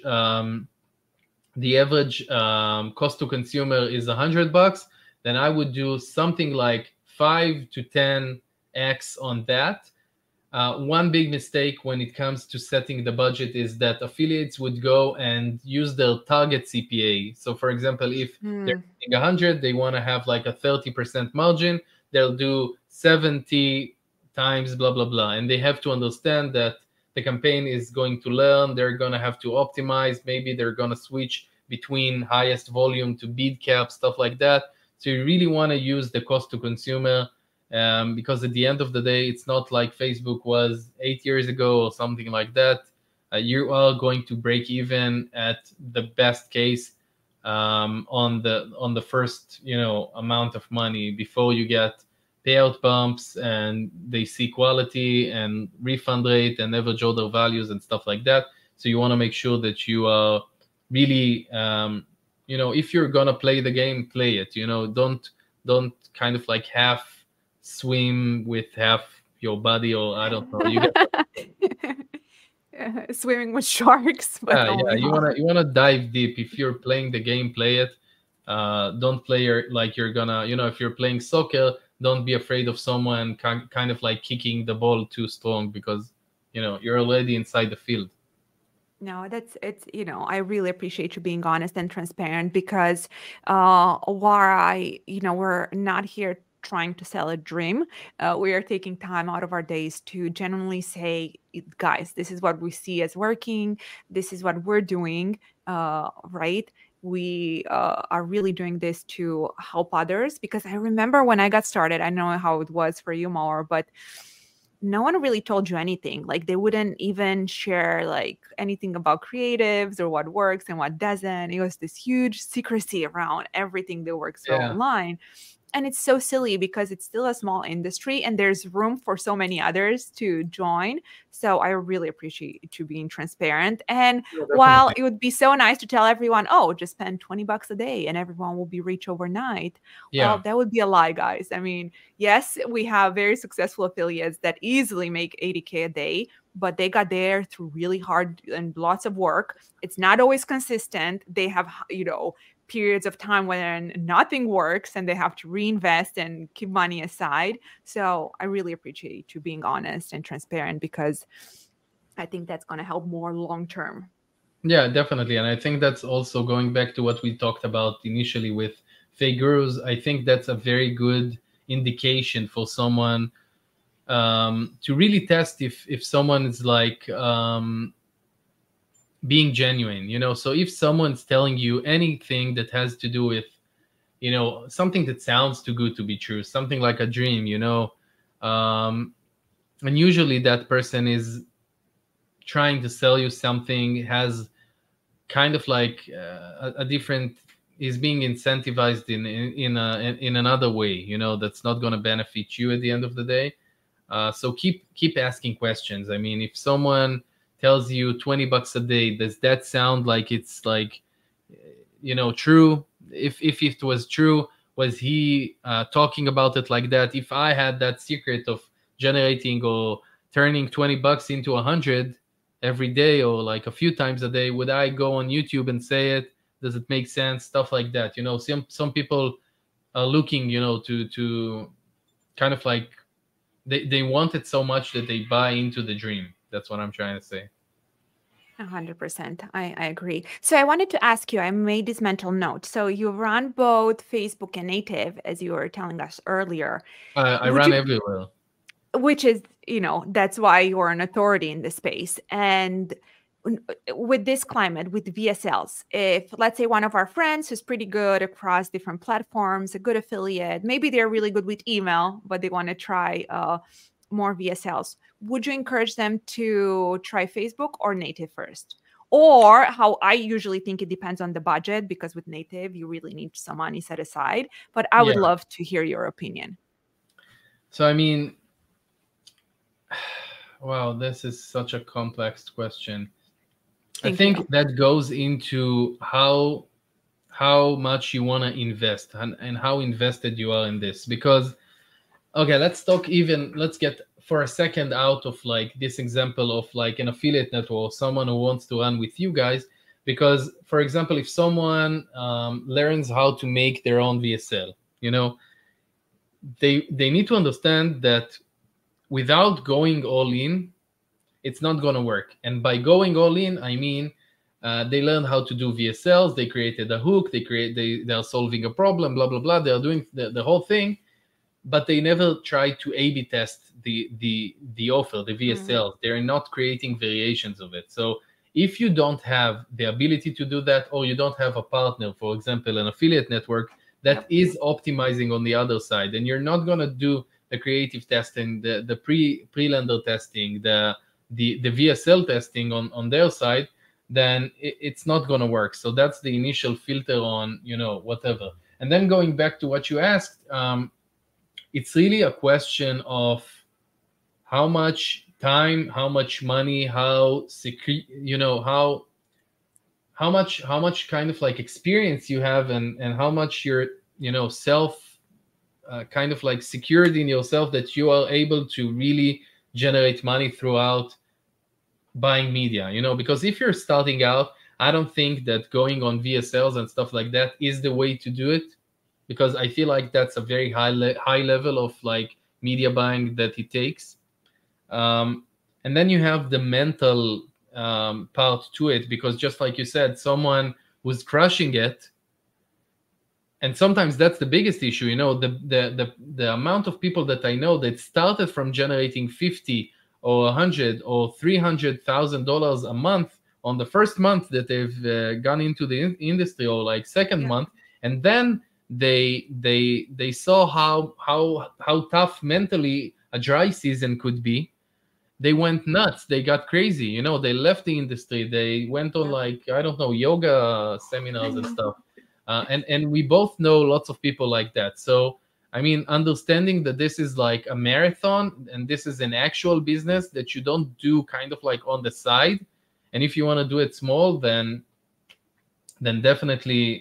Speaker 1: cost to consumer is $100, then I would do something like 5 to 10x on that. One big mistake when it comes to setting the budget is that affiliates would go and use their target CPA. So, for example, if they're getting 100, they want to have like a 30% margin. They'll do 70 times blah blah blah, and they have to understand that the campaign is going to learn. They're going to have to optimize. Maybe they're going to switch between highest volume to bid cap, stuff like that. So you really want to use the cost to consumer. Because at the end of the day, it's not like Facebook was 8 years ago or something like that. You are going to break even at the best case on the first amount of money before you get payout bumps and they see quality and refund rate and average order values and stuff like that. So you want to make sure that you are really if you're gonna play the game, play it. Don't kind of like half swim with half your body, or I don't know. You
Speaker 2: get swimming with sharks, but
Speaker 1: you wanna dive deep. If you're playing the game, play it. Don't play like you're gonna, if you're playing soccer, don't be afraid of someone kind of like kicking the ball too strong, because you're already inside the field.
Speaker 2: No, I really appreciate you being honest and transparent, because we're not here trying to sell a dream. We are taking time out of our days to genuinely say, guys, this is what we see as working. This is what we're doing, right? We are really doing this to help others, because I remember when I got started, I know how it was for you, Maor, but no one really told you anything. Like, they wouldn't even share like anything about creatives or what works and what doesn't. It was this huge secrecy around everything that works online. And it's so silly, because it's still a small industry and there's room for so many others to join. So I really appreciate you being transparent. And while it would be so nice to tell everyone, oh, just spend $20 a day and everyone will be rich overnight. Well, that would be a lie, guys. I mean, yes, we have very successful affiliates that easily make 80K a day, but they got there through really hard and lots of work. It's not always consistent. They have, periods of time when nothing works and they have to reinvest and keep money aside. So I really appreciate you being honest and transparent, because I think that's going to help more long term.
Speaker 1: Yeah, definitely. And I think that's also going back to what we talked about initially with fake gurus. I think that's a very good indication for someone to really test if someone is like being genuine. So if someone's telling you anything that has to do with something that sounds too good to be true, something like a dream, and usually that person is trying to sell you something, has kind of like a different, is being incentivized in another way, that's not going to benefit you at the end of the day. So keep asking questions. I mean, if someone tells you $20 a day, does that sound like it's like true? If it was true, was he talking about it like that? If I had that secret of generating or turning $20 into 100 every day, or like a few times a day, would I go on YouTube and say it? Does it make sense? Stuff like that. Some people are looking to kind of like they want it so much that they buy into the dream. That's what I'm trying to say.
Speaker 2: 100%. I agree. So I wanted to ask you, I made this mental note. So you run both Facebook and Native, as you were telling us earlier.
Speaker 1: I run everywhere.
Speaker 2: Which is, that's why you're an authority in this space. And with this climate, with VSLs, if let's say one of our friends who's pretty good across different platforms, a good affiliate, maybe they're really good with email, but they want to try more VSLs, would you encourage them to try Facebook or Native first? Or how I usually think, it depends on the budget, because with Native, you really need some money set aside. But I would love to hear your opinion.
Speaker 1: So, I mean, wow, this is such a complex question. I think that goes into how much you want to invest and how invested you are in this. Because, okay, let's get for a second out of like this example of like an affiliate network, someone who wants to run with you guys, because for example, if someone learns how to make their own VSL, you know, they need to understand that without going all in, it's not going to work. And by going all in, I mean they learn how to do VSLs, they created a hook, they are solving a problem, blah blah blah, they are doing the whole thing, but they never try to A/B test the offer, the VSL. They're not creating variations of it. So if you don't have the ability to do that, or you don't have a partner, for example, an affiliate network that is optimizing on the other side, and you're not going to do the creative testing, the pre-lender testing, the VSL testing on their side, then it's not going to work. So that's the initial filter on, you know, whatever. And then going back to what you asked, it's really a question of how much time, how much money, how secure, you know, how much kind of like experience you have, and how much you're, you know, self kind of like secured in yourself that you are able to really generate money throughout buying media, you know. Because if you're starting out, I don't think that going on VSLs and stuff like that is the way to do it, because I feel like that's a very high level of like media buying that it takes. And then you have the mental part to it, because just like you said, someone who's crushing it, and sometimes that's the biggest issue, you know, the amount of people that I know that started from generating 50 or 100 or $300,000 a month on the first month that they've gone into the industry, or like second month, and then they saw how tough mentally a dry season could be. They went nuts. They got crazy. You know, they left the industry. They went on like, I don't know, yoga seminars and stuff. And we both know lots of people like that. So, I mean, understanding that this is like a marathon and this is an actual business that you don't do kind of like on the side. And if you want to do it small, then definitely,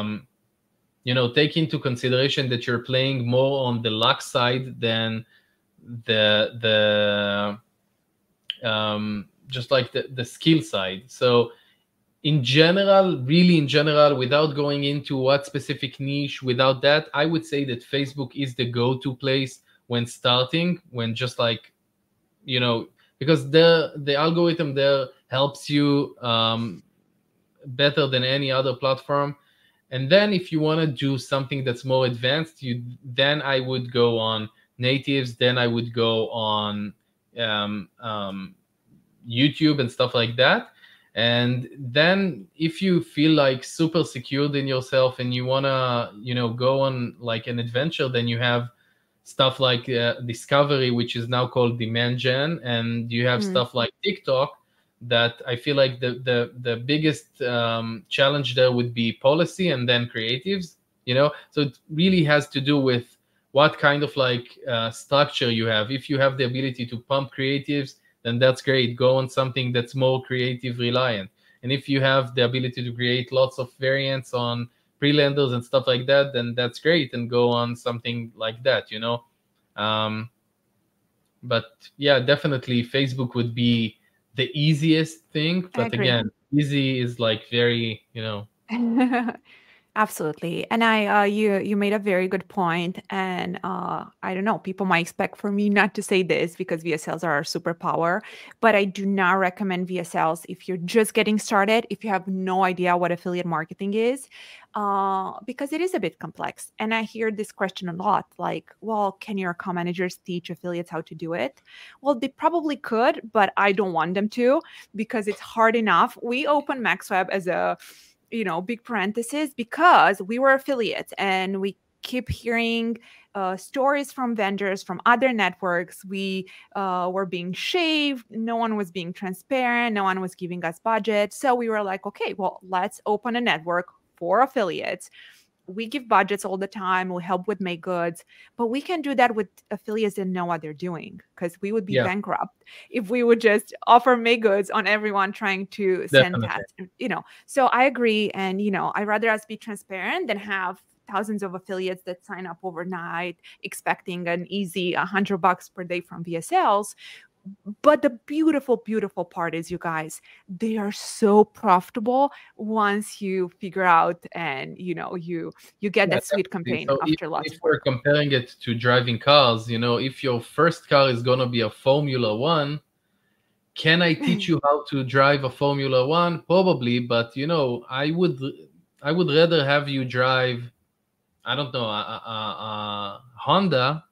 Speaker 1: you know, take into consideration that you're playing more on the luck side than just like the skill side. So in general, really in general, without going into what specific niche, without that, I would say that Facebook is the go-to place when starting, when just like, you know, because the algorithm there helps you better than any other platform. And then if you want to do something that's more advanced, then I would go on natives, then I would go on YouTube and stuff like that. And then if you feel like super secured in yourself and you want to, you know, go on like an adventure, then you have stuff like Discovery, which is now called Demand Gen, and you have stuff like TikTok, that I feel like the biggest challenge there would be policy and then creatives, you know. So it really has to do with what kind of like structure you have. If you have the ability to pump creatives, then that's great. Go on something that's more creative reliant. And if you have the ability to create lots of variants on pre-lenders and stuff like that, then that's great, and go on something like that, you know. But yeah, definitely Facebook would be the easiest thing. But again, easy is like very, you know.
Speaker 2: Absolutely. And you made a very good point. And I don't know, people might expect for me not to say this because VSLs are our superpower, but I do not recommend VSLs if you're just getting started, if you have no idea what affiliate marketing is, because it is a bit complex. And I hear this question a lot, like, well, can your account managers teach affiliates how to do it? Well, they probably could, but I don't want them to, because it's hard enough. We opened MaxWeb as a, you know, big parenthesis, because we were affiliates and we keep hearing stories from vendors from other networks. We were being shaved. No one was being transparent. No one was giving us budget. So we were like, okay, well, let's open a network for affiliates. We give budgets all the time. We help with make goods, but we can do that with affiliates that know what they're doing, because we would be bankrupt if we would just offer make goods on everyone trying to send tests, you know. So I agree. And, you know, I'd rather us be transparent than have thousands of affiliates that sign up overnight, expecting an easy $100 per day from VSLs. But the beautiful, beautiful part is, you guys, they are so profitable once you figure out and you get that sweet campaign
Speaker 1: So
Speaker 2: after lots
Speaker 1: if
Speaker 2: of
Speaker 1: we're
Speaker 2: work.
Speaker 1: comparing it to driving cars, if your first car is gonna be a Formula One, can I teach you how to drive a Formula One? Probably, but I would rather have you drive, I don't know, a Honda,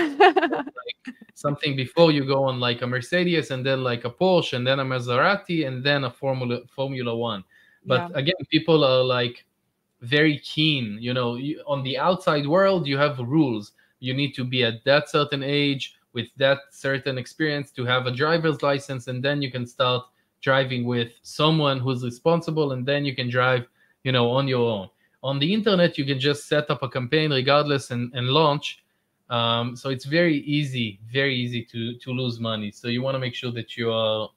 Speaker 1: something before you go on like a Mercedes, and then like a Porsche, and then a Maserati, and then a Formula One.
Speaker 2: Yeah.
Speaker 1: But again, people are like very keen. On the outside world, you have rules. You need to be at that certain age with that certain experience to have a driver's license, and then you can start driving with someone who's responsible, and then you can drive, on your own. On the internet, you can just set up a campaign regardless and launch. So it's very easy to lose money. So you want to make sure that you are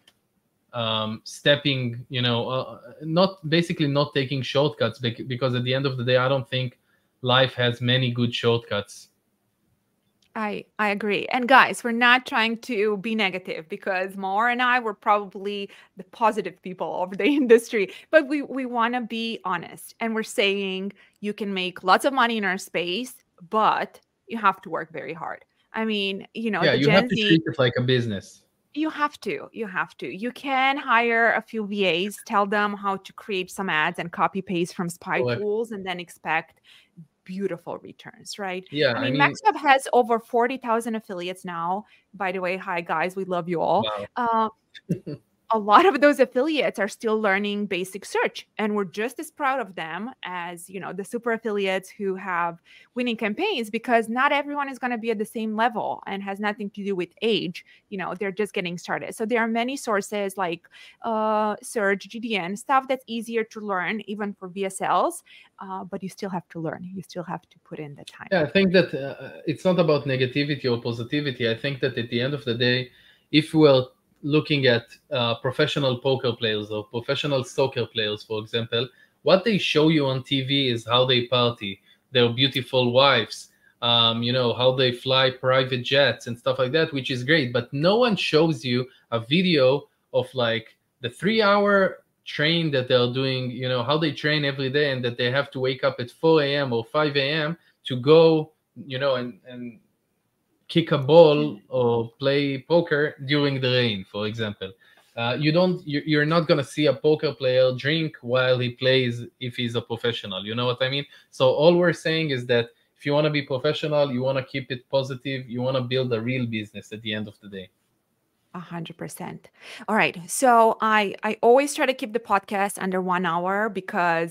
Speaker 1: stepping, not taking shortcuts, because at the end of the day, I don't think life has many good shortcuts.
Speaker 2: I agree. And guys, we're not trying to be negative, because Maor and I were probably the positive people of the industry, but we want to be honest. And we're saying you can make lots of money in our space, but you have to work very hard. I mean,
Speaker 1: Yeah,
Speaker 2: the
Speaker 1: you
Speaker 2: Gen
Speaker 1: have to
Speaker 2: Z,
Speaker 1: treat it like a business.
Speaker 2: you have to. You can hire a few VAs, tell them how to create some ads and copy paste from spy
Speaker 1: Correct.
Speaker 2: tools, and then expect beautiful returns, right?
Speaker 1: Yeah,
Speaker 2: I mean, MaxWeb has over 40,000 affiliates now. By the way, hi guys, we love you all.
Speaker 1: Wow.
Speaker 2: A lot of those affiliates are still learning basic search, and we're just as proud of them as the super affiliates who have winning campaigns, because not everyone is going to be at the same level, and has nothing to do with age. They're just getting started. So there are many sources like Surge, GDN, stuff that's easier to learn even for VSLs, but you still have to learn. You still have to put in the time.
Speaker 1: Yeah, I think that it's not about negativity or positivity. I think that at the end of the day, if we're looking at professional poker players or professional soccer players, for example, what they show you on TV is how they party, their beautiful wives, how they fly private jets and stuff like that, which is great. But no one shows you a video of like the 3-hour train that they're doing, how they train every day, and that they have to wake up at 4 a.m. or 5 a.m. to go, and kick a ball or play poker during the rain, for example. You're not going to see a poker player drink while he plays if he's a professional. You know what I mean? So all we're saying is that if you want to be professional, you want to keep it positive, you want to build a real business at the end of the day.
Speaker 2: 100%. All right. So I always try to keep the podcast under 1 hour, because,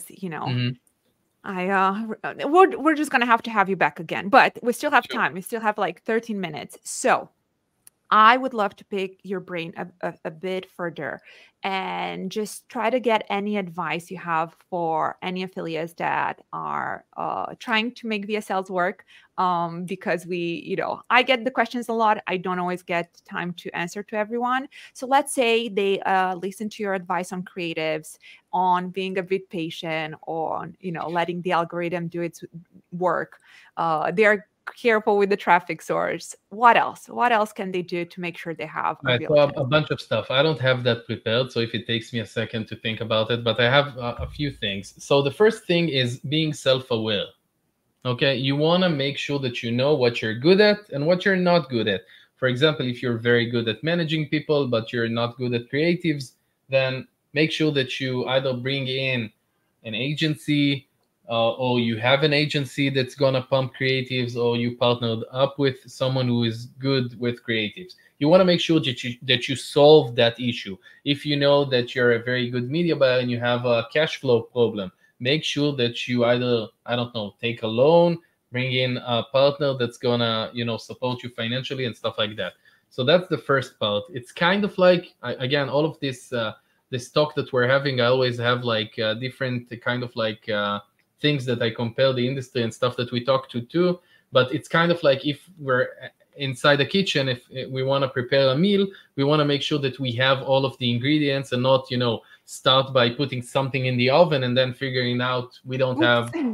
Speaker 2: we're just going to have you back again, but we still have time. We still have like 13 minutes. So I would love to pick your brain a bit further and just try to get any advice you have for any affiliates that are trying to make VSLs work. Because I get the questions a lot. I don't always get time to answer to everyone. So let's say they listen to your advice on creatives, on being a bit patient, on letting the algorithm do its work. They're careful with the traffic source. What else can they do to make sure they have
Speaker 1: a bunch of stuff? I don't have that prepared, so if it takes me a second to think about it, but I have a few things. So the first thing is being self-aware. Okay, you want to make sure that you know what you're good at and what you're not good at. For example, if you're very good at managing people but you're not good at creatives, then make sure that you either bring in an agency, or you have an agency that's gonna pump creatives, or you partnered up with someone who is good with creatives. You want to make sure that you solve that issue. If you know that you're a very good media buyer and you have a cash flow problem, make sure that you either, I don't know, take a loan, bring in a partner that's gonna, support you financially and stuff like that. So that's the first part. It's kind of like, again, all of this talk that we're having, I always have like different kind of like things that I compare the industry and stuff that we talk to too. But it's kind of like if we're inside the kitchen, if we want to prepare a meal, we want to make sure that we have all of the ingredients, and not, start by putting something in the oven and then figuring out we don't have the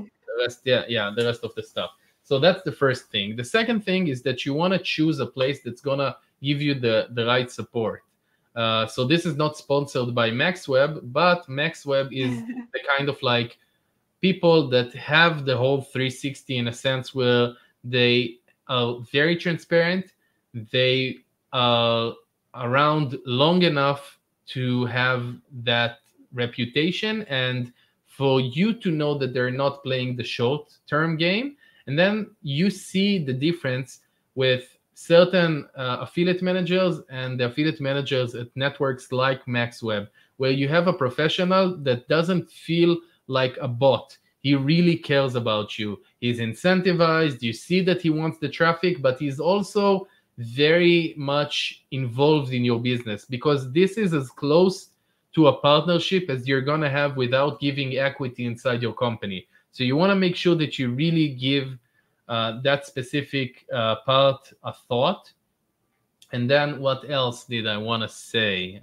Speaker 1: rest, the rest of the stuff. So that's the first thing. The second thing is that you want to choose a place that's gonna give you the right support. So this is not sponsored by MaxWeb, but MaxWeb is the kind of like people that have the whole 360 in a sense where they are very transparent. They are around long enough to have that reputation and for you to know that they're not playing the short-term game. And then you see the difference with certain affiliate managers and the affiliate managers at networks like MaxWeb, where you have a professional that doesn't feel like a bot. He really cares about you. He's incentivized. You see that he wants the traffic, but he's also very much involved in your business, because this is as close to a partnership as you're going to have without giving equity inside your company. So you want to make sure that you really give that specific part a thought. And then what else did I want to say?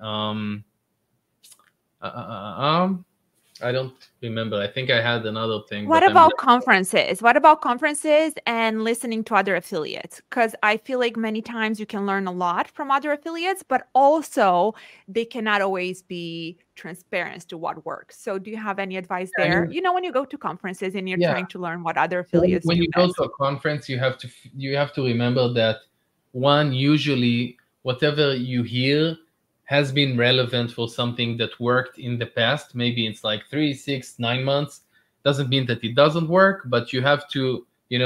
Speaker 1: I don't remember. I think I had another thing.
Speaker 2: What about conferences? What about conferences and listening to other affiliates? Because I feel like many times you can learn a lot from other affiliates, but also they cannot always be transparent as to what works. So do you have any advice there? You know, when you go to conferences and you're trying to learn what other affiliates
Speaker 1: when
Speaker 2: do
Speaker 1: you go to a conference, you have to remember that usually whatever you hear has been relevant for something that worked in the past. Maybe it's like 3, 6, 9 months. Doesn't mean that it doesn't work, but you have to,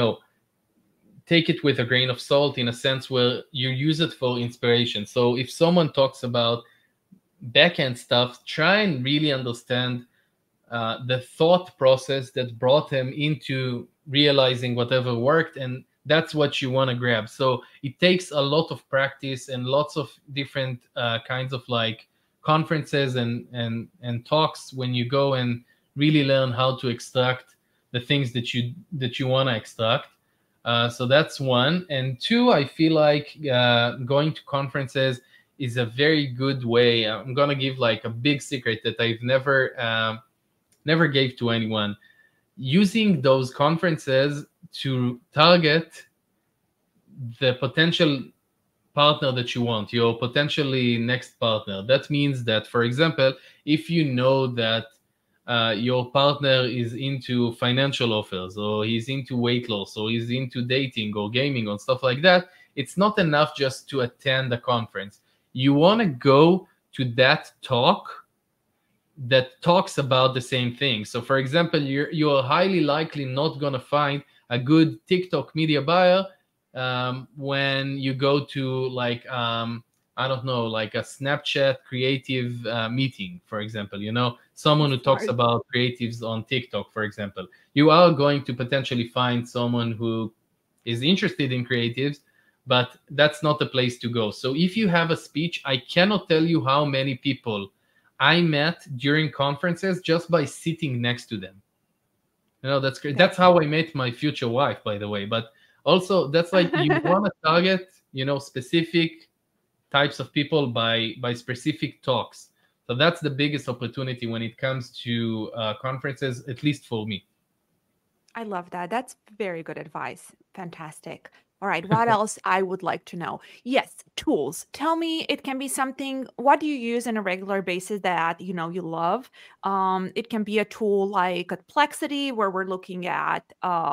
Speaker 1: take it with a grain of salt in a sense where you use it for inspiration. So if someone talks about backend stuff, try and really understand the thought process that brought him into realizing whatever worked, and that's what you want to grab. So it takes a lot of practice and lots of different kinds of like conferences and talks when you go and really learn how to extract the things that you want to extract. So that's one. And two, I feel like going to conferences is a very good way. I'm gonna give like a big secret that I've never gave to anyone. Using those conferences to target the potential partner that you want, your potentially next partner. That means that, for example, if you know that your partner is into financial offers, or he's into weight loss, or he's into dating or gaming or stuff like that, it's not enough just to attend a conference. You want to go to that talk that talks about the same thing. So for example, you're highly likely not going to find a good TikTok media buyer when you go to like I don't know, like a Snapchat creative meeting, for example. Someone who talks about creatives on TikTok, for example. You are going to potentially find someone who is interested in creatives, but that's not the place to go. So if you have a speech, I cannot tell you how many people I met during conferences just by sitting next to them. That's great. That's how I met my future wife, by the way. But also, that's like you want to target, specific types of people by specific talks. So that's the biggest opportunity when it comes to conferences, at least for me.
Speaker 2: I love that. That's very good advice. Fantastic. All right. What else I would like to know? Yes, tools. Tell me, it can be something, what do you use on a regular basis that, you love? It can be a tool like Perplexity, where we're looking at,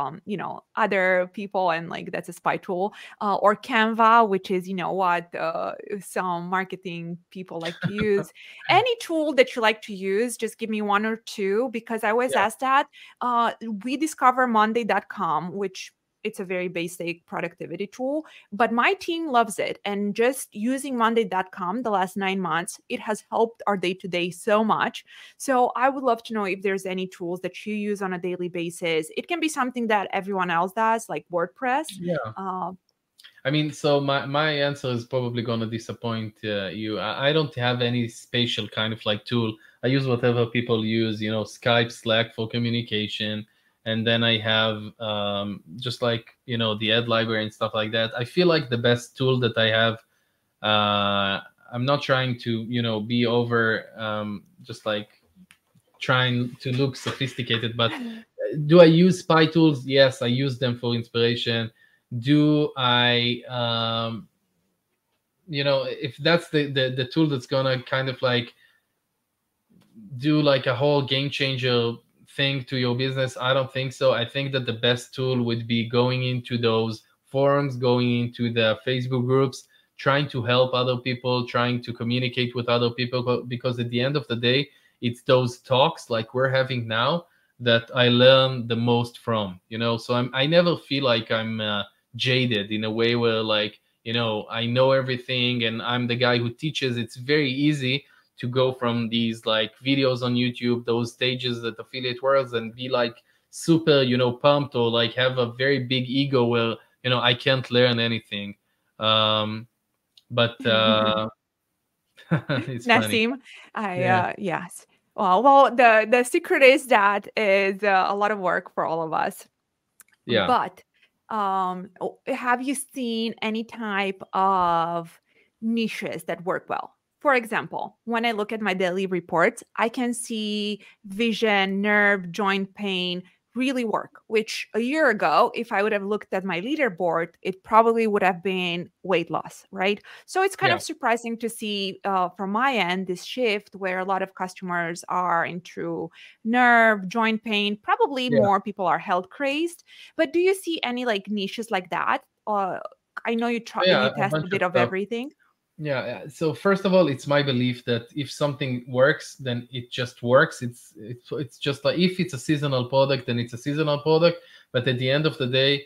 Speaker 2: other people, and like that's a spy tool, or Canva, which is, what some marketing people like to use. Any tool that you like to use, just give me one or two, because I always ask that. We discover Monday.com, which it's a very basic productivity tool, but my team loves it. And just using Monday.com the last 9 months, it has helped our day-to-day so much. So I would love to know if there's any tools that you use on a daily basis. It can be something that everyone else does, like WordPress.
Speaker 1: Yeah. I mean, so my answer is probably going to disappoint you. I don't have any special kind of like tool. I use whatever people use, Skype, Slack for communication. And then I have just like, the ad library and stuff like that. I feel like the best tool that I have, I'm not trying to, be over just like trying to look sophisticated, but Do I use spy tools? Yes, I use them for inspiration. Do I, if that's the tool that's gonna kind of like do like a whole game changer thing to your business, I don't think so. I think that the best tool would be going into those forums, going into the Facebook groups, trying to help other people, trying to communicate with other people, because at the end of the day, it's those talks like we're having now that I learn the most from, so I never feel like I'm jaded in a way where like, I know everything and I'm the guy who teaches. It's very easy to go from these like videos on YouTube, those stages at Affiliate Worlds, and be like super, pumped, or like have a very big ego where, I can't learn anything. But it's funny.
Speaker 2: Nassim,
Speaker 1: Yeah.
Speaker 2: yes. Well, the secret is that is a lot of work for all of us.
Speaker 1: Yeah.
Speaker 2: But have you seen any type of niches that work well? For example, when I look at my daily reports, I can see vision, nerve, joint pain really work, which a year ago, if I would have looked at my leaderboard, it probably would have been weight loss, right? So it's kind
Speaker 1: Yeah.
Speaker 2: of surprising to see from my end this shift where a lot of customers are into nerve, joint pain, probably
Speaker 1: Yeah.
Speaker 2: more people are health crazed. But do you see any like niches like that? I know you
Speaker 1: Yeah,
Speaker 2: you
Speaker 1: a
Speaker 2: test a
Speaker 1: bunch of
Speaker 2: bit of
Speaker 1: stuff.
Speaker 2: everything.
Speaker 1: Yeah. So first of all, it's my belief that if something works, then it just works. It's just like if it's a seasonal product, then it's a seasonal product. But at the end of the day,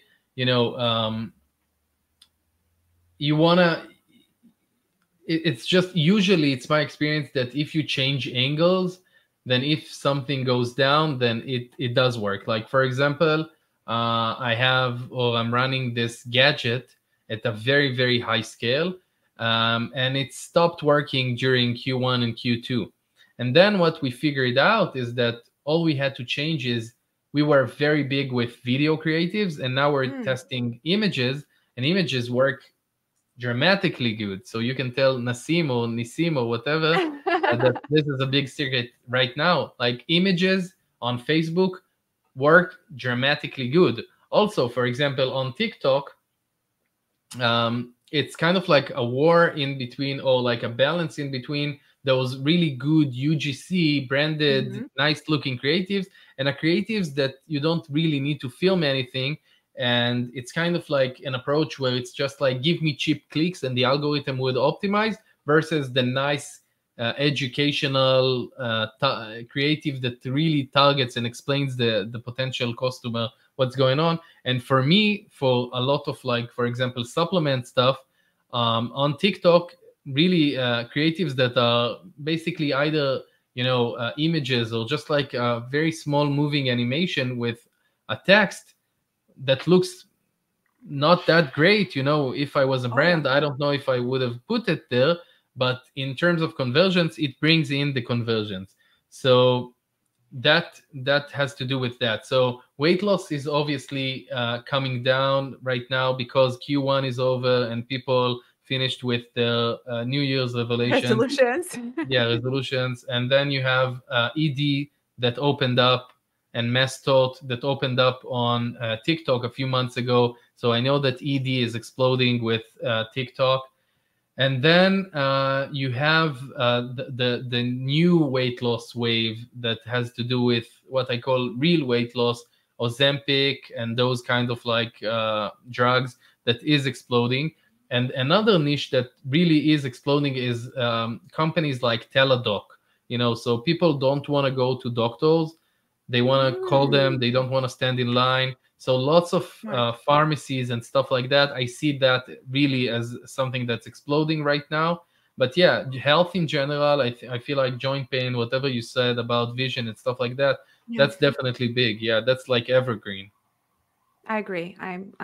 Speaker 1: you wanna. It's just usually it's my experience that if you change angles, then if something goes down, then it does work. Like for example, I'm running this gadget at a very very high scale, and it stopped working during Q1 and Q2. And then what we figured out is that all we had to change is we were very big with video creatives, and now we're testing images, and images work dramatically good. So you can tell Nassim or Nissim or whatever that this is a big secret right now. Like images on Facebook work dramatically good. Also, for example, on TikTok, it's kind of like a war in between, or like a balance in between those really good UGC branded, nice looking creatives, and a creatives that you don't really need to film anything. And it's kind of like an approach where it's just like give me cheap clicks and the algorithm would optimize, versus the nice educational creative that really targets and explains the potential customer what's going on. And for me, for a lot of like, for example, supplement stuff on TikTok, really creatives that are basically either images or just like a very small moving animation with a text that looks not that great. If I was a brand, I don't know if I would have put it there, but in terms of conversions, it brings in the conversions. So that has to do with that. So weight loss is obviously coming down right now because Q1 is over and people finished with their New Year's
Speaker 2: Resolutions.
Speaker 1: resolutions. And then you have ED that opened up, and Mestot that opened up on TikTok a few months ago. So I know that ED is exploding with TikTok. And then you have the new weight loss wave that has to do with what I call real weight loss, Ozempic, and those kind of like drugs that is exploding. And another niche that really is exploding is companies like Teladoc. So people don't want to go to doctors; they want to call them. They don't want to stand in line. So lots of pharmacies and stuff like that. I see that really as something that's exploding right now. But yeah, health in general, I feel like joint pain, whatever you said about vision and stuff like that, that's definitely big. Yeah, that's like evergreen.
Speaker 2: I agree.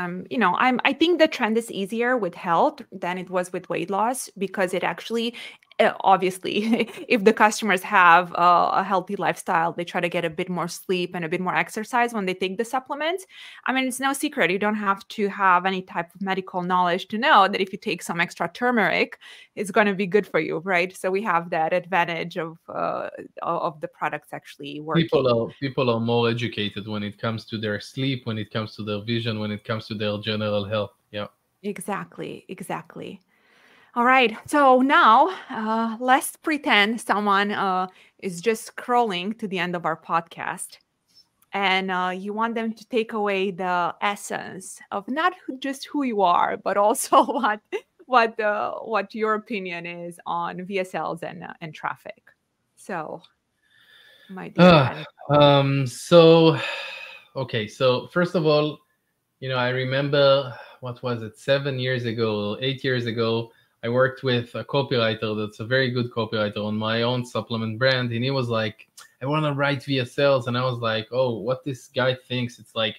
Speaker 2: I think the trend is easier with health than it was with weight loss because it actually obviously, if the customers have a healthy lifestyle, they try to get a bit more sleep and a bit more exercise when they take the supplements. I mean, it's no secret. You don't have to have any type of medical knowledge to know that if you take some extra turmeric, it's going to be good for you, right? So we have that advantage of the products actually working.
Speaker 1: People are more educated when it comes to their sleep, when it comes to their vision, when it comes to their general health. Yeah.
Speaker 2: Exactly. Exactly. All right. So now let's pretend someone is just scrolling to the end of our podcast, and you want them to take away the essence of not just who you are, but also what your opinion is on VSLs and traffic. So, my dear friend.
Speaker 1: Okay. So first of all, I remember, what was it, 7 years ago, 8 years ago, I worked with a copywriter that's a very good copywriter on my own supplement brand. And he was like, I want to write VSLs. And I was like, oh, what this guy thinks. It's like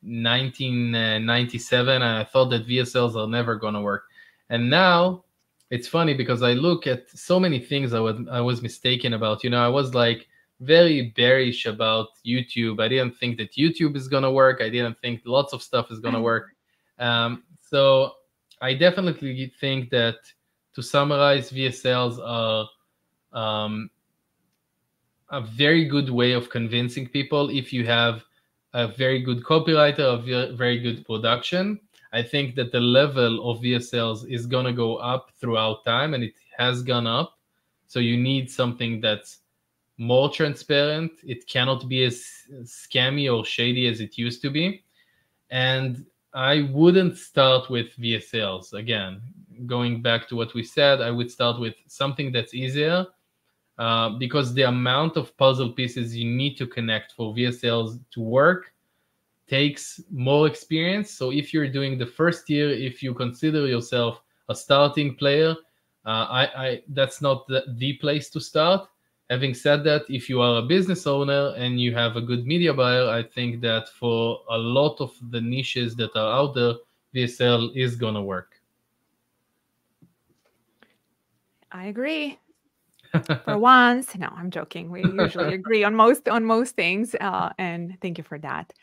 Speaker 1: 1997. And I thought that VSLs are never going to work. And now it's funny because I look at so many things I was mistaken about. I was like, very bearish about YouTube. I didn't think that YouTube is gonna work. I didn't think lots of stuff is gonna work. So I definitely think that, to summarize, VSLs are a very good way of convincing people if you have a very good copywriter, a very good production. I think that the level of VSLs is gonna go up throughout time, and it has gone up. So you need something that's more transparent. It cannot be as scammy or shady as it used to be. And I wouldn't start with VSLs. Again, going back to what we said, I would start with something that's easier, because the amount of puzzle pieces you need to connect for VSLs to work takes more experience. So if you're doing the first year, if you consider yourself a starting player, that's not the place to start. Having said that, if you are a business owner and you have a good media buyer, I think that for a lot of the niches that are out there, VSL is going to work.
Speaker 2: I agree. For once. No, I'm joking. We usually agree on most things, and thank you for that.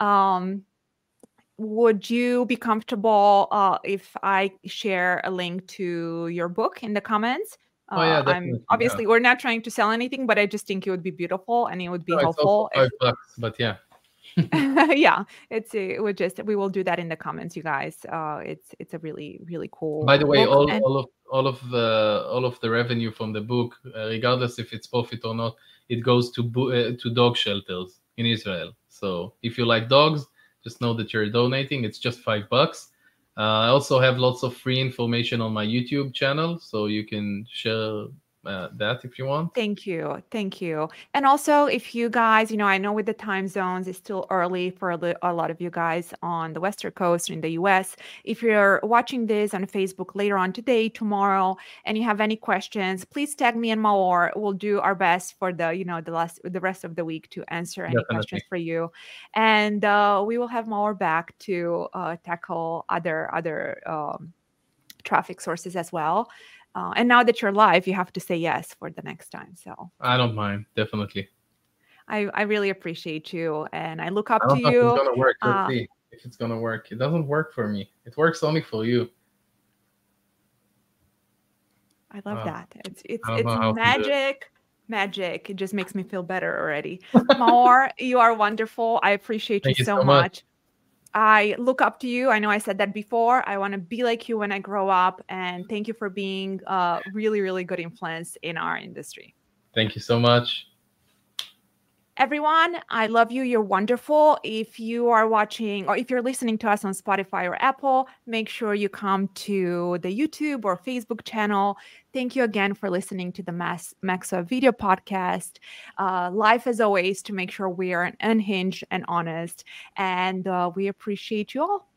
Speaker 2: Would you be comfortable if I share a link to your book in the comments?
Speaker 1: Oh yeah, definitely.
Speaker 2: Obviously, we're not trying to sell anything, but I just think it would be beautiful and it would be helpful.
Speaker 1: It's also $5, but yeah.
Speaker 2: Yeah, we will do that in the comments, you guys. It's a really, really cool.
Speaker 1: By the way,
Speaker 2: book.
Speaker 1: all of the revenue from the book, regardless if it's profit or not, it goes to dog shelters in Israel. So if you like dogs, just know that you're donating. It's just $5. I also have lots of free information on my YouTube channel, so you can share that if you want.
Speaker 2: Thank you. And also, if you guys, I know with the time zones, it's still early for a lot of you guys on the Western Coast in the US. If you're watching this on Facebook later on today, tomorrow, and you have any questions, please tag me and Maor. We'll do our best for the rest of the week to answer any questions for you. And we will have Maor back to tackle other traffic sources as well. And now that you're live, you have to say yes for the next time. So
Speaker 1: I don't mind, definitely.
Speaker 2: I really appreciate you, and I look up to you.
Speaker 1: I don't know if it's gonna work. Let's see if it's gonna work. It doesn't work for me. It works only for you.
Speaker 2: I love that. It's magic. It just makes me feel better already. Maor, you are wonderful. I appreciate you so much. I look up to you. I know I said that before. I want to be like you when I grow up. And thank you for being a really, really good influence in our industry.
Speaker 1: Thank you so much.
Speaker 2: Everyone, I love you. You're wonderful. If you are watching or if you're listening to us on Spotify or Apple, make sure you come to the YouTube or Facebook channel. Thank you again for listening to the Maxua video podcast. Life as always to make sure we are unhinged and honest. And we appreciate you all.